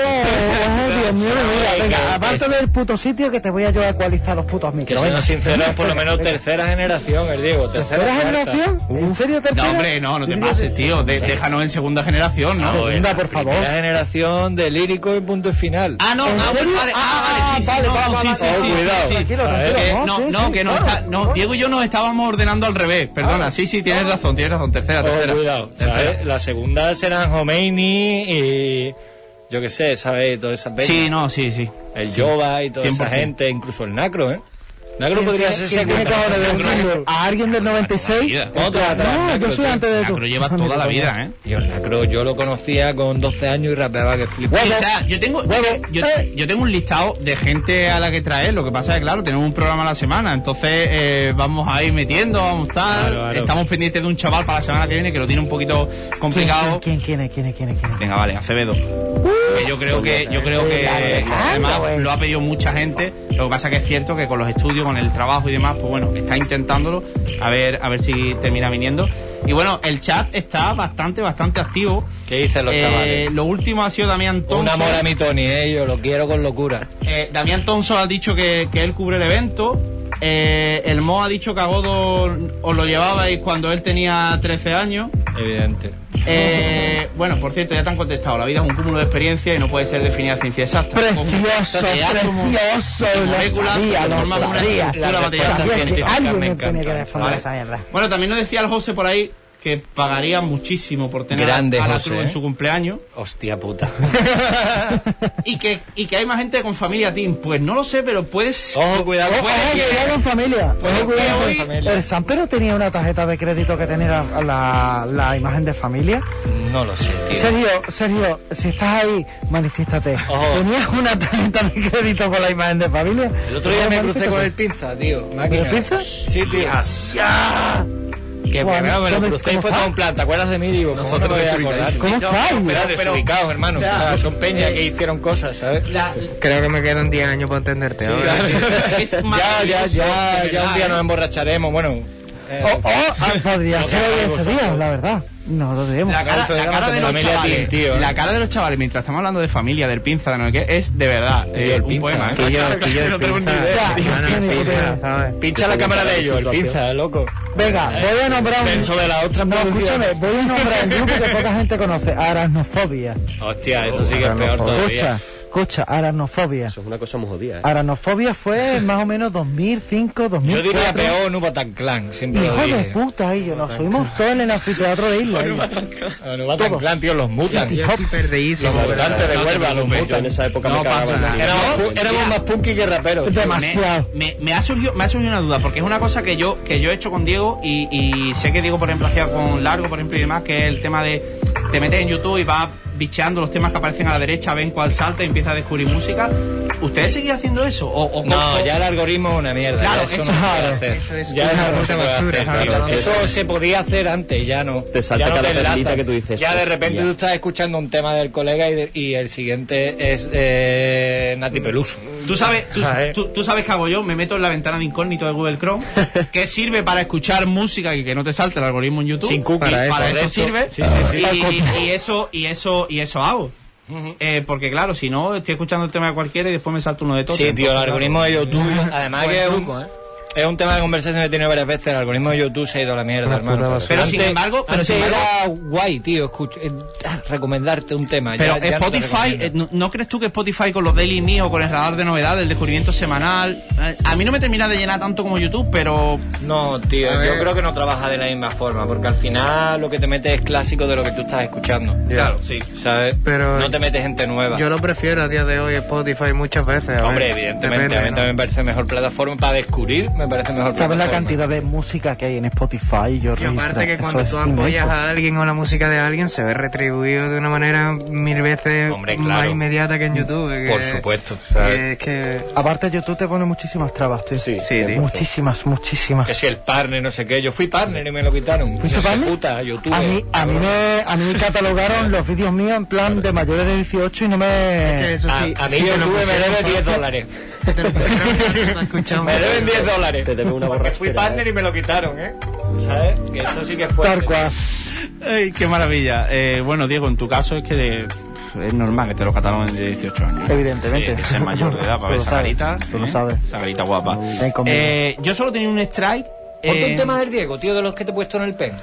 Oh, Dios mío, mira, Venga, venga, aparte que- del puto sitio que te voy a yo a ecualizar los putos Que micros. seamos venga. sinceros, por lo menos tercera generación, el Diego. Tercera, ¿Tercera cuarta. generación? ¿En serio tercera? No, hombre, no, no te Diría pases, que tío. De- déjanos en segunda generación, ¿no? No, Segunda, en la por favor. primera generación de lírico y punto y final. Ah, no, ¿En ah, serio? vale, ah, Ah, vale, sí, sí, vale, no, vale, no, vale, sí, sí, vale, sí, sí, cuidado, sí. tranquilo, ¿sabes? tranquilo, Que no, no, sí, no, sí, que no, claro, está, no, claro. Diego y yo nos estábamos ordenando al revés. Perdona, sí, sí, tienes razón, tienes razón. Tercera, Oh, tercera. cuidado, Tercera. ¿sabes? La segunda serán Khomeini y yo qué sé, ¿sabes? Toda esa peña. Sí, no, sí, sí. El Yoba y toda cien esa por cien. gente, incluso el Nacro, ¿eh? Nacro ¿Quién podría tiene- ser quién tiene segunda. cojones de Nacro- decirlo? ¿A alguien del noventa y seis? Vida. Otra, otra, No, Nacro, yo soy tío. antes de tú. Nacro lleva toda la vida, ¿eh? Y el Nacro yo lo conocía con doce años y rapeaba que flipa. Sí, o sea, yo tengo, Huevo. yo, Eh. yo tengo un listado de gente a la que traer. Lo que pasa es que, claro, tenemos un programa a la semana. Entonces, eh, vamos a ir metiendo, vamos a estar. Claro, claro. Estamos pendientes de un chaval para la semana que viene que lo tiene un poquito complicado. ¿Quién, quién, quién es? ¿Quién es? ¿Quién es? ¿Quién es? Venga, vale, Acevedo. Que yo creo que, yo creo que además lo ha pedido mucha gente. Lo que pasa que es cierto que con los estudios, con el trabajo y demás, pues bueno, está intentándolo. A ver, a ver si termina viniendo. Y bueno, el chat está bastante, bastante activo. ¿Qué dicen los Eh, chavales? Lo último ha sido Damián Un Thompson. amor a mi Tony, ¿eh? Yo lo quiero con locura. Eh, Damián Thompson ha dicho que, que él cubre el evento. Eh, el Mo ha dicho que a Godo os lo llevabais cuando él tenía trece años. Evidente. Eh, bueno, por cierto, ya te han contestado. La vida es un cúmulo de experiencias y no puede ser definida a ciencia exacta. Precioso, Como- precioso, lo moléculas, sabía, lo transformar una sabía. estructura material Sabía que científica. alguien me me encanta, tenía que responder ¿vale? esa mierda. Bueno, también nos decía el José por ahí que pagaría muchísimo por tener Grande a la José, Cruz en ¿eh? su cumpleaños. Hostia puta. y que y que hay más gente con familia team. Pues no lo sé, pero puedes... Ojo, cuidado. Ojo, puede que- cuidado con familia. Pues Ojo, cuidado que con hoy- familia. ¿El Sampero tenía una tarjeta de crédito que tenía la, la, la imagen de familia? No lo sé, tío. Sergio, Sergio, si estás ahí, manifiéstate. Ojo. ¿Tenías una tarjeta de crédito con la imagen de familia? El otro día me crucé con el pinza, tío. Máquina. ¿El pinza? Sí, tío. ¡Ya! Que Bueno, bueno, me lo ¿cómo- crucé y cómo fue está? todo en plan. ¿Te acuerdas de mí? Digo, ¿cómo no me voy a acordar? ¿Cómo estás? Pero Pero- desubicados, hermano. o sea, O sea, son peñas eh, que hicieron cosas, ¿sabes? La- Creo que me quedan diez años para entenderte. ahora. es Ya, ya, maravilloso, ya, de ya un verdad, día ¿eh? nos emborracharemos. Bueno. eh, Oh, oh, ah, podría Lo ser que hoy hago ese día, vosotros. la verdad. No lo diremos. La cara, la cara de los Familia chavales, Team, tío, ¿eh? la cara de los chavales mientras estamos hablando de familia, del pinza, de no sé qué, es de verdad eh, el un pinza, poema, ¿eh? Que yo, que yo, No el tengo ni pinza, idea. Ya, hermano, el tiene pinza, que- ¿sabes? Pincha la cámara de ellos, el pinza, loco. Venga, voy a nombrar un... Verso de la otra No, producción. escúchame, voy a nombrar un grupo que poca gente conoce. Aracnofobia. Hostia, eso sí que es peor todavía. Escucha, Escucha, Aranofobia. Eso es una cosa muy jodida, ¿eh? Aranofobia fue más o menos dos mil cinco, dos mil cuatro. Yo diría peor Nubatan Clan, siempre lo Hijo dije. de puta, ellos nos subimos todos en el anfiteatro de Isla. Nubatan Clan, tío, los mutan. Yo estoy perdidísimo. Los mutantes de Huelva, los Yo en mutan. esa época No me cagaba pasa en la nada. vida. Éramos, éramos más punky que raperos. Demasiado. Me, me, ha surgido, me ha surgido una duda, porque es una cosa que yo que yo he hecho con Diego y, y sé que Diego, por ejemplo, hacía con Largo, por ejemplo, y demás, que es el tema de te metes en YouTube y vas bicheando los temas que aparecen a la derecha, ven cuál salta y empiezas a descubrir música. ¿Ustedes seguían haciendo eso? O, o, No, o- ya el algoritmo es una mierda. Claro, ya eso no se puede es- hacer. eso es Ya una eso no puta se puede basura, hacer, claro, tío. claro. Eso se podía hacer antes, ya no. Te salta Ya no cada te enlaza. perlita que tú dices, Ya de repente hostia. tú estás escuchando un tema del colega y, de- y el siguiente es eh, Nati Peluso. Tú sabes, tú, ¿Sabes? tú- tú sabes qué hago yo, me meto en la ventana de incógnito de Google Chrome, que sirve para escuchar música y que no te salte el algoritmo en YouTube. Sin cookies. Para, Para eso, eso. sirve. Sí, sí, sí. Y, y eso, y eso, y eso hago. Eh, porque claro, si no, estoy escuchando el tema de cualquiera y después me salto uno de todos. Sí, tío, el algoritmo de YouTube, además Buen que es un, truco, ¿eh? es un tema de conversación que he tenido varias veces, el algoritmo de YouTube se ha ido a la mierda, Una hermano. puta basura. Pero sin Antes- embargo- pero antes sin embargo- era guay, tío, escuch- eh, recomendarte un tema. Pero ya- ya no te Spotify, recomiendo. eh, ¿no, ¿no crees tú que Spotify con los Daily News o con el radar de novedades, el descubrimiento semanal, eh, a mí no me termina de llenar tanto como YouTube, pero No, tío, A yo ver. creo que no trabaja de la misma forma, porque al final lo que te metes es clásico de lo que tú estás escuchando. claro, sí. ¿Sabes? Pero no te metes gente nueva. Yo lo prefiero a día de hoy Spotify muchas veces. a ver. Hombre, evidentemente, Depende, a mí ¿no? también me parece mejor plataforma para descubrir, me parece mejor ¿Sabes la plataforma. cantidad de música que hay en Spotify? Yo Y aparte que registro, cuando eso tú es apoyas inmenso. a alguien o la música de alguien se ve retribuido de una manera mil veces Hombre, más claro. inmediata que en YouTube. que- Por supuesto. que ¿sabes? es que... Aparte YouTube te pone muchísimas trabas, tío. Sí, Sí, tío. Muchísimas, muchísimas. Que si el partner, no sé qué. Yo fui partner y me lo quitaron. ¿Fuiste Hijo de partner? Puta, YouTube. A mí, a mí me, a mí catalogaron los vídeos míos en plan de mayores de dieciocho y no me... que eso A, sí, a mí sí te lo YouTube me pusieron debe diez fácil. dólares. Te lo pusieron, lo escuchamos. Me deben diez dólares. Te debe una Porque fui borrachera, partner ¿eh? y me lo quitaron, ¿eh? ¿Sabes? Que eso sí que es fuerte. Tal cual. Ay, qué maravilla. Eh, bueno, Diego, en tu caso es que de- es normal que te lo cataloguen de dieciocho años. Evidentemente. Sí, que ser mayor de edad para Tú ver lo esa sabes, carita. tú lo ¿eh? sabes. Esa carita guapa. Ven conmigo. Eh, yo solo tenía un strike. Ponte eh, un tema del Diego, tío, de los que te he puesto en el pen.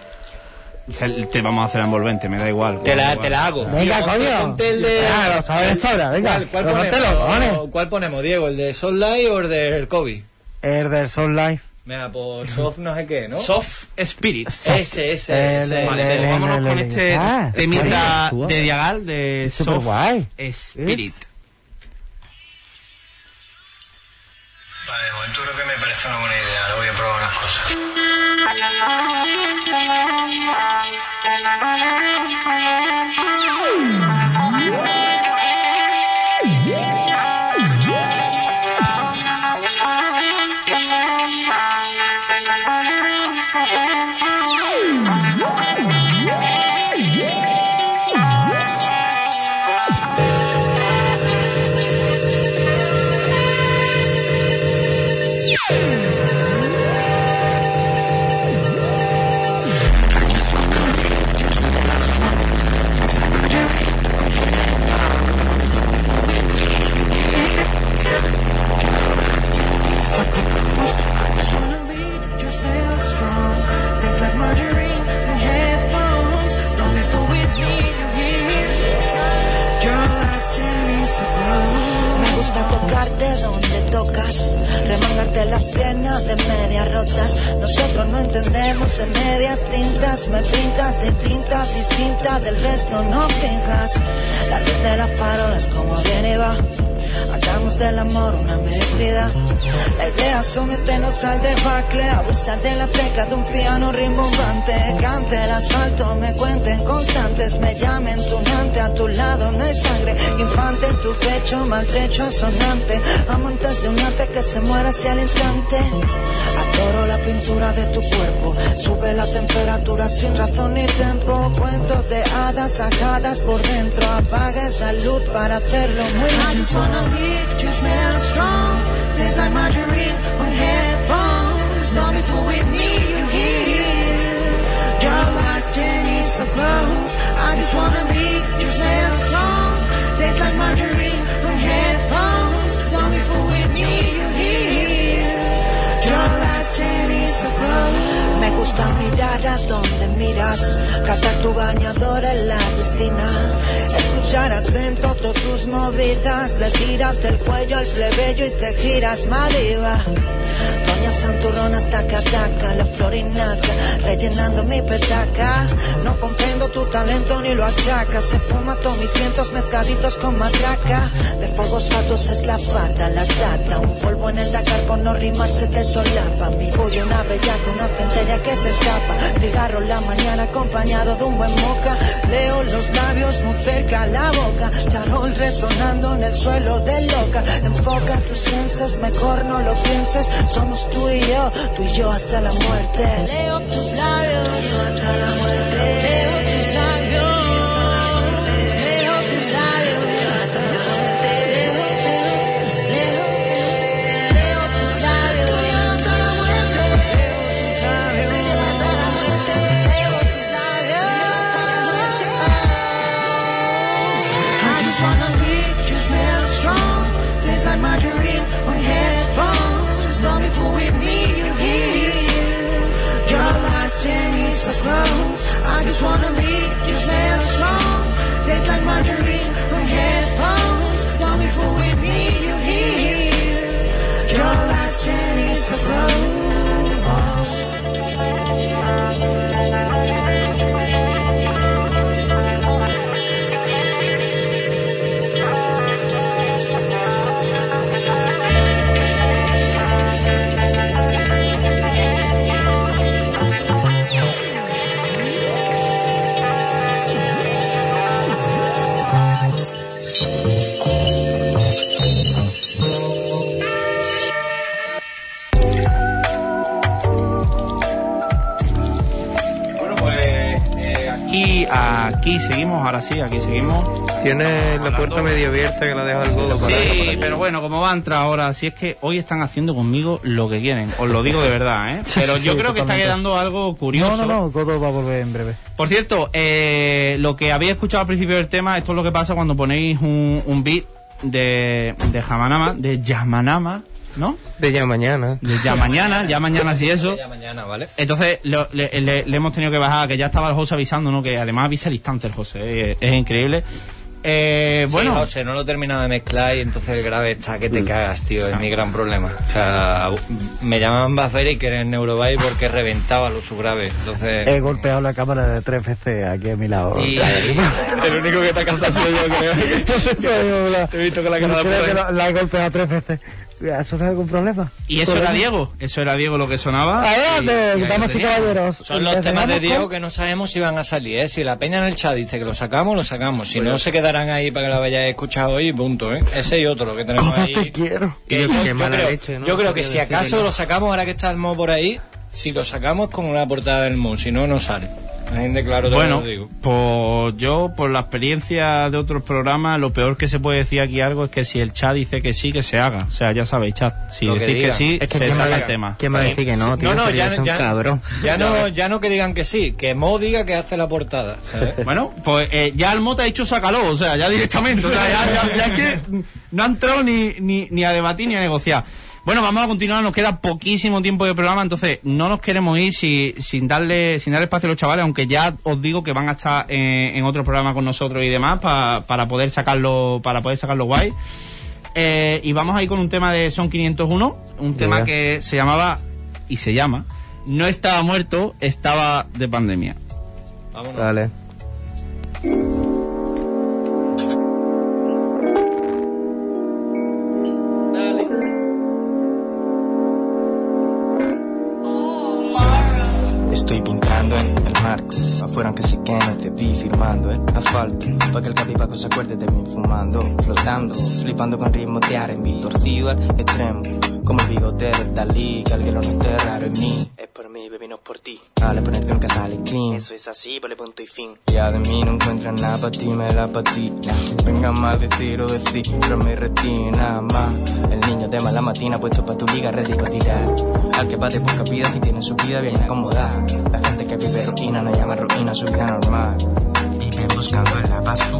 Te vamos a hacer envolvente, me da igual. Te me da la, igual. te la hago. Venga, Tío, ponte- coño. ponte el de... Ah, lo sabes esta hora, venga. ¿Cuál, cuál Pero no te lo ponemos? pones. ¿Cuál ponemos, Diego? ¿El de Soul Life o el del Kobe? El del Soul Life. Venga, pues soft no sé qué, ¿no? Soft Spirit. Ese, ese, ese. El- Vale, el- pues el- vámonos el- con el- este ah, temita actúa. de Diagal de Es súper Soft guay. Spirit. Vale, de momento creo que me parece una buena idea. Ahora voy a probar unas cosas. Me gusta tocarte donde tocas, remangarte las piernas de medias rotas. Nosotros no entendemos en medias tintas, me pintas de tintas distintas del resto, no fijas. La luz de las farolas como viene y va. Hagamos del amor una mediocridad. La idea es someternos al debacle, abusar de la tecla de un piano rimbombante. Cante el asfalto, me cuenten constantes, me llamen tunante. A tu lado no hay sangre, infante en tu pecho, maltrecho asonante. Amantes de un arte que se muere hacia el instante. Adoro la pintura de tu cuerpo, sube la temperatura sin razón ni tiempo. Cuentos de hadas sacadas por dentro, apaga esa luz para hacerlo muy lento. You smell strong, tastes like margarine on headphones. Don't be fooled with me, you hear? Your last journey so close. I just wanna be, you smell strong, tastes like margarine on headphones. Don't be fooled with me, you hear? Your last journey so close. Me gusta mirar a donde miras. paz, catar tu bañador en la piscina, escuchar atento todas tus movidas, le tiras del cuello al plebeyo y te giras, madiva. Doña Santurrona hasta que ataca la florinaca, rellenando mi petaca. No comprendo tu talento ni lo achaca, se fuma todos mis vientos mezcladitos con matraca. De fuegos fatos es la fata, la tata, un polvo en el Dakar por no rimarse te solapa. Mi bullo una bellaca, una centella que se escapa, cigarro en la mañana acompañado de un buen moca. Leo los labios muy cerca a la boca, charol resonando en el suelo de loca. Enfoca tus senses, mejor no lo pienses, somos tú y yo, tú y yo hasta la muerte. Leo tus labios, hasta la muerte. Leo tus labios, leo tus labios, hasta la muerte. Leo, leo, leo tus labios, hasta la muerte. Leo tus labios, hasta la muerte. Leo tus labios. I just wanna leave, just smell strong. Tastes like margarine on headphones. Love me for with me, you hear. Your last Jenny so close. I just wanna leave, you smell strong. Tastes like margarine on headphones. Love me for with me, you hear. Your last Jenny so close. Y aquí seguimos, ahora sí, aquí seguimos. Tiene la puerta medio abierta que la deja el godo. Sí, pero bueno, como va a entrar ahora, si es que hoy están haciendo conmigo lo que quieren, os lo digo de verdad, ¿eh? Pero Sí, yo sí, creo que está totalmente. quedando algo curioso. No, no, no, Godo va a volver en breve. Por cierto, eh, lo que había escuchado al principio del tema, esto es lo que pasa cuando ponéis un, un beat de, de Jamanama, de Yamanama, ¿no? De ya mañana. De ya mañana, ya mañana sí eso. Ya mañana, ¿vale? Entonces lo- le, le- le hemos tenido que bajar, que ya estaba el José avisando, ¿no? Que además avisa al instante el José, eh, es increíble. Eh, bueno, Sí, José, no lo he terminado de mezclar y entonces el grave está que te cagas, tío, es mi gran problema. O sea, me llamaban Baferi que era en Neurobyte porque reventaba los subgraves, entonces... He golpeado la cámara de tres veces aquí a mi lado. y, El único que te ha cansado soy yo, creo. Te he visto con la cara de Creo que puta. la, la he golpeado tres veces. ¿Eso no hay algún problema? y eso era Diego, eso era Diego lo que sonaba. Adelante, y- y ahí damas lo y teníamos. caballeros. Son los temas de Empezamos Diego con- que no sabemos si van a salir, ¿eh? Si la peña en el chat dice que lo sacamos, lo sacamos. Si no, se quedarán ahí para que lo hayáis escuchado hoy y punto, ¿eh? Ese y otro que tenemos ¿Cómo ahí. te quiero? Que Qué yo, yo mala creo, leche, ¿no? yo creo No que sabía si decir acaso que no. lo sacamos ahora que está el Mo por ahí, si lo sacamos con una portada del Mo, si no, no sale. La gente, claro, te Bueno, lo digo. pues yo, por la experiencia de otros programas, lo peor que se puede decir aquí algo es que si el chat dice que sí, que se haga. O sea, ya sabéis, chat. Si Lo que decís que, diga. sí, Es que se ¿quién va saca a- el tema. ¿Quién va a decir que no, tío? No, no, Sería ya, un ya, cabrón. ya no, ya no que digan que sí, que Mo diga que hace la portada, ¿sabes? Bueno, pues eh, ya el Mota ha dicho sácalo, o sea, ya directamente. O sea, ya, ya- ya es que no ha entrado ni, ni, ni a debatir ni a negociar. Bueno, vamos a continuar, nos queda poquísimo tiempo de programa, entonces no nos queremos ir si, sin darle sin darle espacio a los chavales, aunque ya os digo que van a estar en, en otro programa con nosotros y demás pa- para poder sacarlo para poder sacarlo guay. Eh, y vamos a ir con un tema de Son quinientos uno, un tema Ya. que se llamaba y se llama No estaba muerto, estaba de pandemia. Vámonos. Vale. Estoy pintando en el marco, afuera aunque se queme te vi firmando el asfalto, pa' que el capibaco se acuerde de mí fumando, flotando, flipando con ritmos de R and B, torcido al extremo, como el bigote de Dalí, que alguien lo note raro en mí, es por mí, baby, no es por ti, dale, ponerte nunca sale clean, eso es así, ponle punto y fin, ya de mí no encuentran nada pa' ti, me la pa' ti, venga más decir o decir, pero mi retina más, el niño de mala matina puesto pa' tu liga, ready pa' tirar, al que va de busca vida, que tiene su vida bien acomodada, la gente que vive ruina no llama ruina su vida normal. Viven buscando en la basura tu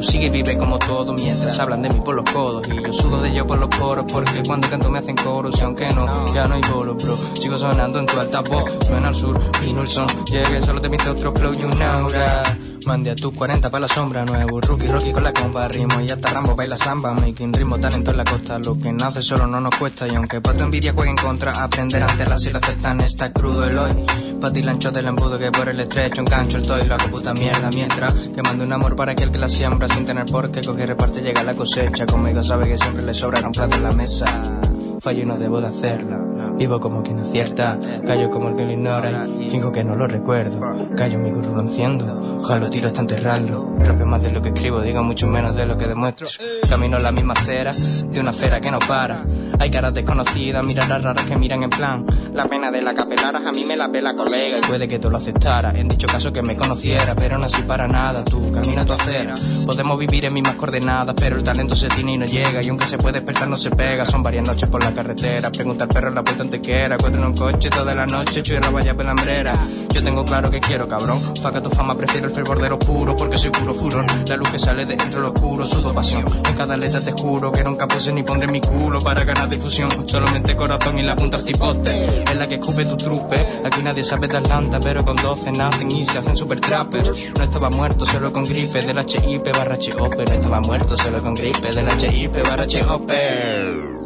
sigue y vive como todo mientras hablan de mí por los codos y yo sudo de ellos por los poros porque cuando canto me hacen coros y aunque no, ya no hay bolos, bro. Sigo sonando en tu altavoz, suena al sur, vino el son, llegué, solo te viste otro flow y un aura. Mande a tus cuarenta pa' la sombra, nuevo rookie, rocky con la comba, ritmo y hasta Rambo baila samba, making ritmo, talento en la costa, lo que nace solo no nos cuesta y aunque pa' tu envidia juegue en contra, aprender ante las si lo aceptan está crudo el hoy, pa' ti lancho del embudo que por el estrecho engancho el toy, lo hago puta mierda mientras que mando un amor para aquel que la siembra sin tener por qué coger reparte llega la cosecha, conmigo sabe que siempre le sobrará un plato en la mesa. Fallo y no debo de hacerlo, vivo como quien acierta, callo como el que lo ignora, fingo que no lo recuerdo, callo mi curro lo enciendo, jalo tiro hasta enterrarlo, rapeo más de lo que escribo, digo mucho menos de lo que demuestro, camino la misma acera, de una acera que no para, hay caras desconocidas, miradas raras que miran en plan, la pena de la capelaras a mí me la pela colega, y puede que tú lo aceptara, en dicho caso que me conociera, pero no así para nada, tú camina tu acera, podemos vivir en mismas coordenadas, pero el talento se tiene y no llega, y aunque se puede despertar no se pega, son varias noches por la carretera, pregunta al perro la puerta donde quiera, cuatro en un coche toda la noche, churra vaya pelambrera, yo tengo claro que quiero cabrón, faca tu fama, prefiero el fervor de los puros, porque soy puro furor, la luz que sale de dentro de lo oscuro, sudo pasión, en cada letra te juro que nunca puse ni pondré mi culo para ganar difusión, solamente corazón y la punta al cipote, es la que escupe tu trupe, aquí nadie sabe de Atlanta, pero con doce nacen y se hacen super trappers, no estaba muerto solo con gripe, del H I P barra H O P, no estaba muerto solo con gripe, del H I P barra H O P.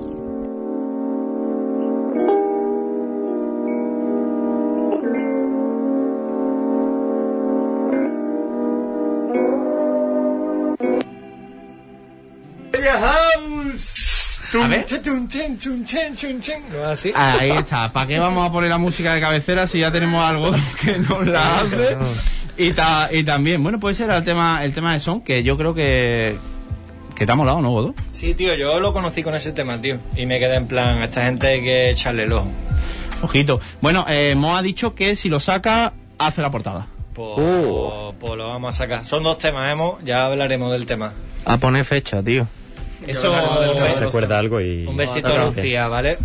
A ver. Así. Ahí está. ¿Para qué vamos a poner la música de cabecera si ya tenemos algo que nos la hace? Y, ta, y también, bueno, puede ser el tema, el tema de son, que yo creo que que te ha molado, ¿no, Godo? Sí, tío, yo lo conocí con ese tema, tío. Y me quedé en plan, a esta gente hay que echarle el ojo. Ojito. Bueno, eh, Mo ha dicho que si lo saca, hace la portada. Pues, uh. pues lo vamos a sacar. Son dos temas, Emo, ya hablaremos del tema. A poner fecha, tío. Eso se recuerda algo y... Un besito a Lucía, ¿vale?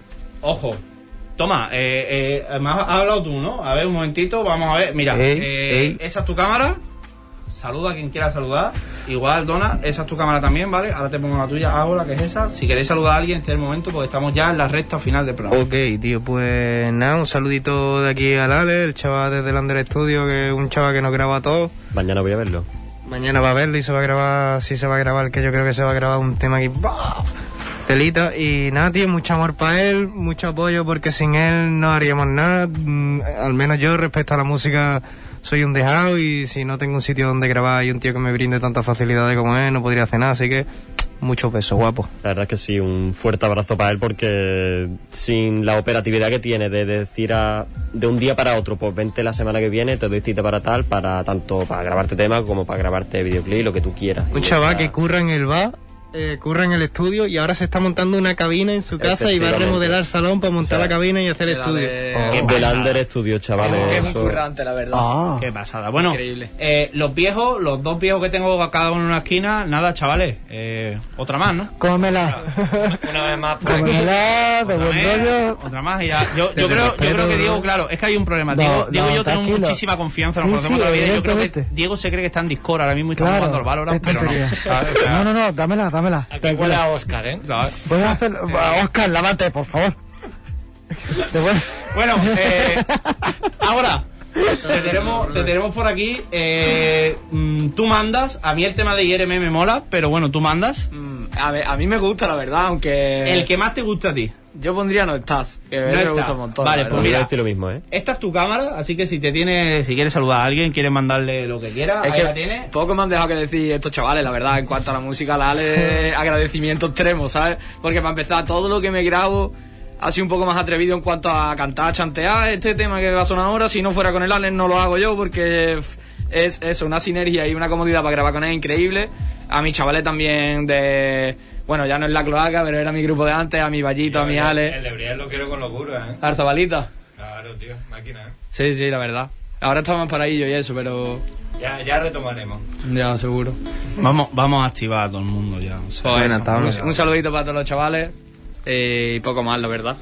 Ojo. Toma, eh, eh, me has hablado tú, ¿no? A ver, un momentito, vamos a ver. Mira, ey, eh, ey. esa es tu cámara. Saluda a quien quiera saludar. Igual, Dona, esa es tu cámara también, ¿vale? Ahora te pongo la tuya, hago la que es esa. Si queréis saludar a alguien, este es el momento, porque estamos ya en la recta final del programa. Ok, tío, pues nada, un saludito de aquí al Ale, el chaval desde el Under Studio, que es un chaval que nos graba todo. Mañana voy a verlo. Mañana va a verlo y se va a grabar, sí se va a grabar, que yo creo que se va a grabar un tema aquí. ¡Bah! Telita, y nada, tío, mucho amor para él, mucho apoyo, porque sin él no haríamos nada. Mm, al menos yo, respecto a la música, soy un dejado, y si no tengo un sitio donde grabar y un tío que me brinde tantas facilidades como él, no podría hacer nada, así que mucho peso, guapo. La verdad es que sí, un fuerte abrazo para él, porque sin la operatividad que tiene de decir a, de un día para otro, pues vente la semana que viene, te doy cita para tal, para tanto para grabarte temas como para grabarte videoclip, lo que tú quieras. Un chaval que curra en el bar, eh, curra en el estudio, y ahora se está montando una cabina en su casa y va a remodelar el salón para montar, o sea, la cabina y hacer el estudio. De... Oh, del Under Studio, chavales. Es un currante, la verdad. Ah, qué pasada. Bueno, increíble. Eh, los viejos, los dos viejos que tengo cada uno en una esquina, nada, chavales, eh, otra más, ¿no? Cómela. Una vez más por Cómela, aquí. Otra, vez, otra más y ya. Yo, yo, creo, yo creo que Diego, claro, es que hay un problema. No, Diego, Diego no, y yo tenemos tranquilo. muchísima confianza, nos Sí, conocemos sí, toda la vida. Yo creo que evidentemente. Diego se cree que está en Discord ahora mismo y está Claro, jugando al Valorant, es pero no. tontería. ¿sabes? O sea, No, no, no, dámela, dámela. Aquí huele a Oscar, ¿eh? ¿sabes? Puedes hacer... Oscar, lávate, por favor. Te voy- Bueno, eh, ahora te tenemos, te tenemos por aquí. Eh, mm, tú mandas. A mí el tema de I R M me mola, pero bueno, tú mandas. Mm, a, ver, a mí me gusta, la verdad, aunque... El que más te gusta a ti. Yo pondría No Estás, que No me Estás. gusta un montón. Vale, la pues verdad. mira, decir lo mismo, ¿eh? Esta es tu cámara, así que si te tiene, si quieres saludar a alguien, quieres mandarle lo que quieras, Es ahí que la tienes. poco me han dejado que decir estos chavales, la verdad, en cuanto a la música, la Ale, agradecimiento extremo, ¿sabes? Porque para empezar, todo lo que me grabo ha sido un poco más atrevido en cuanto a cantar, chantear. Este tema que va a sonar ahora, si no fuera con el Ale, no lo hago yo, porque es eso, una sinergia y una comodidad para grabar con él increíble. A mis chavales también de... Bueno, ya no es la cloaca, pero era mi grupo de antes, a mi Vallito, a mi Ale. El de Briel lo quiero con locura, ¿eh? Arzabalita. Claro, tío, máquina, ¿eh? Sí, sí, la verdad. Ahora estamos para ello y eso, pero... Ya, ya retomaremos. Ya, seguro. Vamos, vamos a activar a todo el mundo ya. O sea, Pues Buena eso, tabla. un, un saludito para todos los chavales eh, y poco más, la verdad.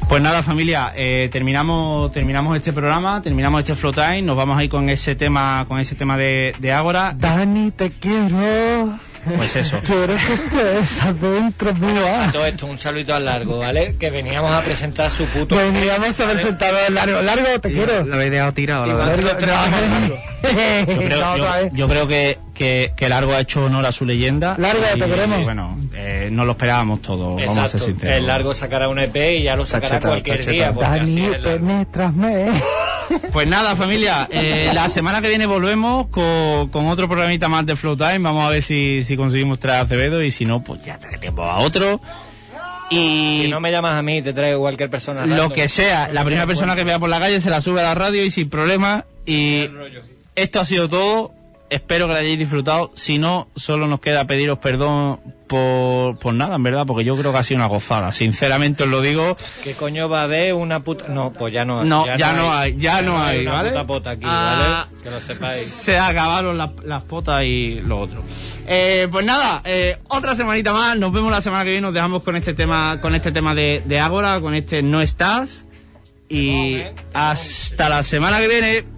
Pues nada, familia, eh, terminamos terminamos este programa, terminamos este Flow Time, nos vamos a ir con ese tema con ese tema de, de Ágora. Dani, te quiero. Pues eso. Quiero que estés adentro mío. Todo esto, un saludito al Largo, ¿vale? Que veníamos a presentar su puto... Veníamos a presentar al Largo. Largo, te quiero. Lo habéis dejado tirado, la Largo, verdad. no, Yo creo, yo, yo creo que, que, que Largo ha hecho honor a su leyenda. Largo, y, te queremos. y bueno, eh, no lo esperábamos todos, Exacto. vamos a ser sinceros. El Largo sacará un E P y ya lo sacará Cacheta, cualquier cacheta. día. Porque así Dani, es el Largo. penétrame. Pues nada, familia, eh, la semana que viene volvemos con, con otro programita más de Flow Time. Vamos a ver si, si conseguimos traer a Acevedo y si no, pues ya traeremos a otro. Y Si no me llamas a mí, te traigo cualquier persona. lo random. que sea, la primera persona que vea por la calle se la sube a la radio y sin problema. Y esto ha sido todo. Espero que lo hayáis disfrutado. Si no, solo nos queda pediros perdón por, por nada, en verdad, porque yo creo que ha sido una gozada. Sinceramente os lo digo. ¿Qué coño va a haber una puta...? No, pues ya no hay. No, ya no hay, ya no hay, una ¿vale? puta pota aquí, Ah, ¿vale? Que lo sepáis. Se acabaron las, las potas y lo otro. Eh, pues nada, eh, otra semanita más. Nos vemos la semana que viene. Nos dejamos con este tema, con este tema de, de Ágora, con este No Estás. Y hasta la semana que viene.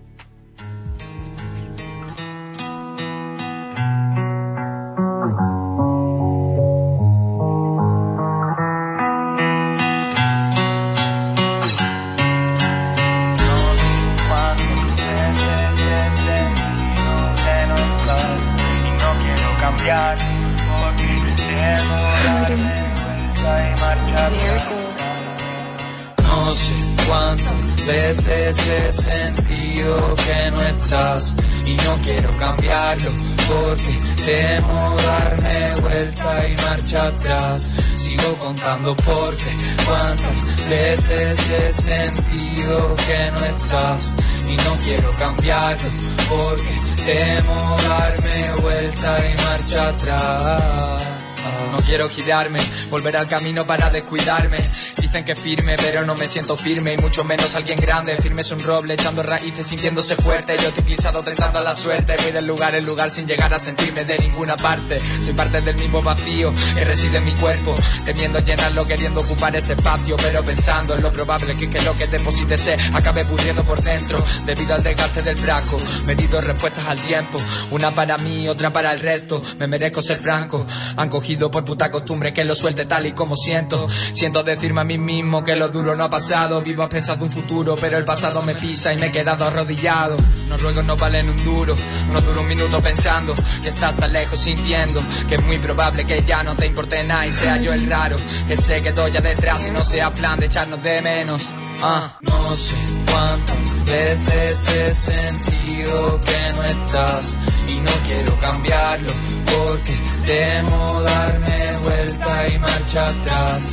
No sé cuántas veces he sentido que no estás y no quiero cambiarlo porque temo darme vuelta y marcha atrás. Sigo contando porque cuántas veces he sentido que no estás y no quiero cambiarlo porque temo darme vuelta y marcha atrás. No quiero girarme, volver al camino para descuidarme. Dicen que firme, pero no me siento firme y mucho menos alguien grande. Firme es un roble, echando raíces, sintiéndose fuerte. Yo eclipsado, tentando a la suerte. Voy del lugar en lugar sin llegar a sentirme de ninguna parte. Soy parte del mismo vacío que reside en mi cuerpo, temiendo llenarlo, queriendo ocupar ese espacio, pero pensando en lo probable que, que lo que deposite se acabe pudriendo por dentro, debido al desgaste del frasco. Medito respuestas al tiempo, una para mí, otra para el resto. Me merezco ser franco, han cogido por puta costumbre que lo suelte tal y como siento. Siento decirme a mí mismo que lo duro no ha pasado. Vivo a pensar de un futuro, pero el pasado me pisa y me he quedado arrodillado. Los ruegos no valen un duro, no duro un minuto pensando que estás tan lejos, sintiendo que es muy probable que ya no te importe nada y sea yo el raro que se quedó ya detrás y no sea plan de echarnos de menos. Ah, no sé cuántas veces he sentido que no estás y no quiero cambiarlo porque temo darme vuelta y marcha atrás.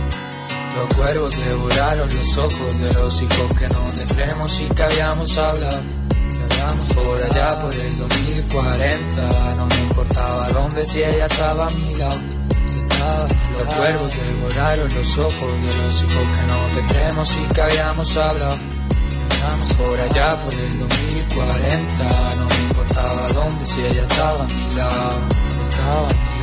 Los cuervos devoraron los ojos de los hijos que no tendremos y que habíamos hablado. Que hablamos por allá por el dos mil cuarenta. No me importaba dónde si ella estaba a mi lado. Si estaba, los cuervos devoraron los ojos de los hijos que no tendremos y que habíamos hablado. Que hablamos por allá por el dos mil cuarenta. No me importaba dónde si ella estaba a mi lado. Estaba a mi lado.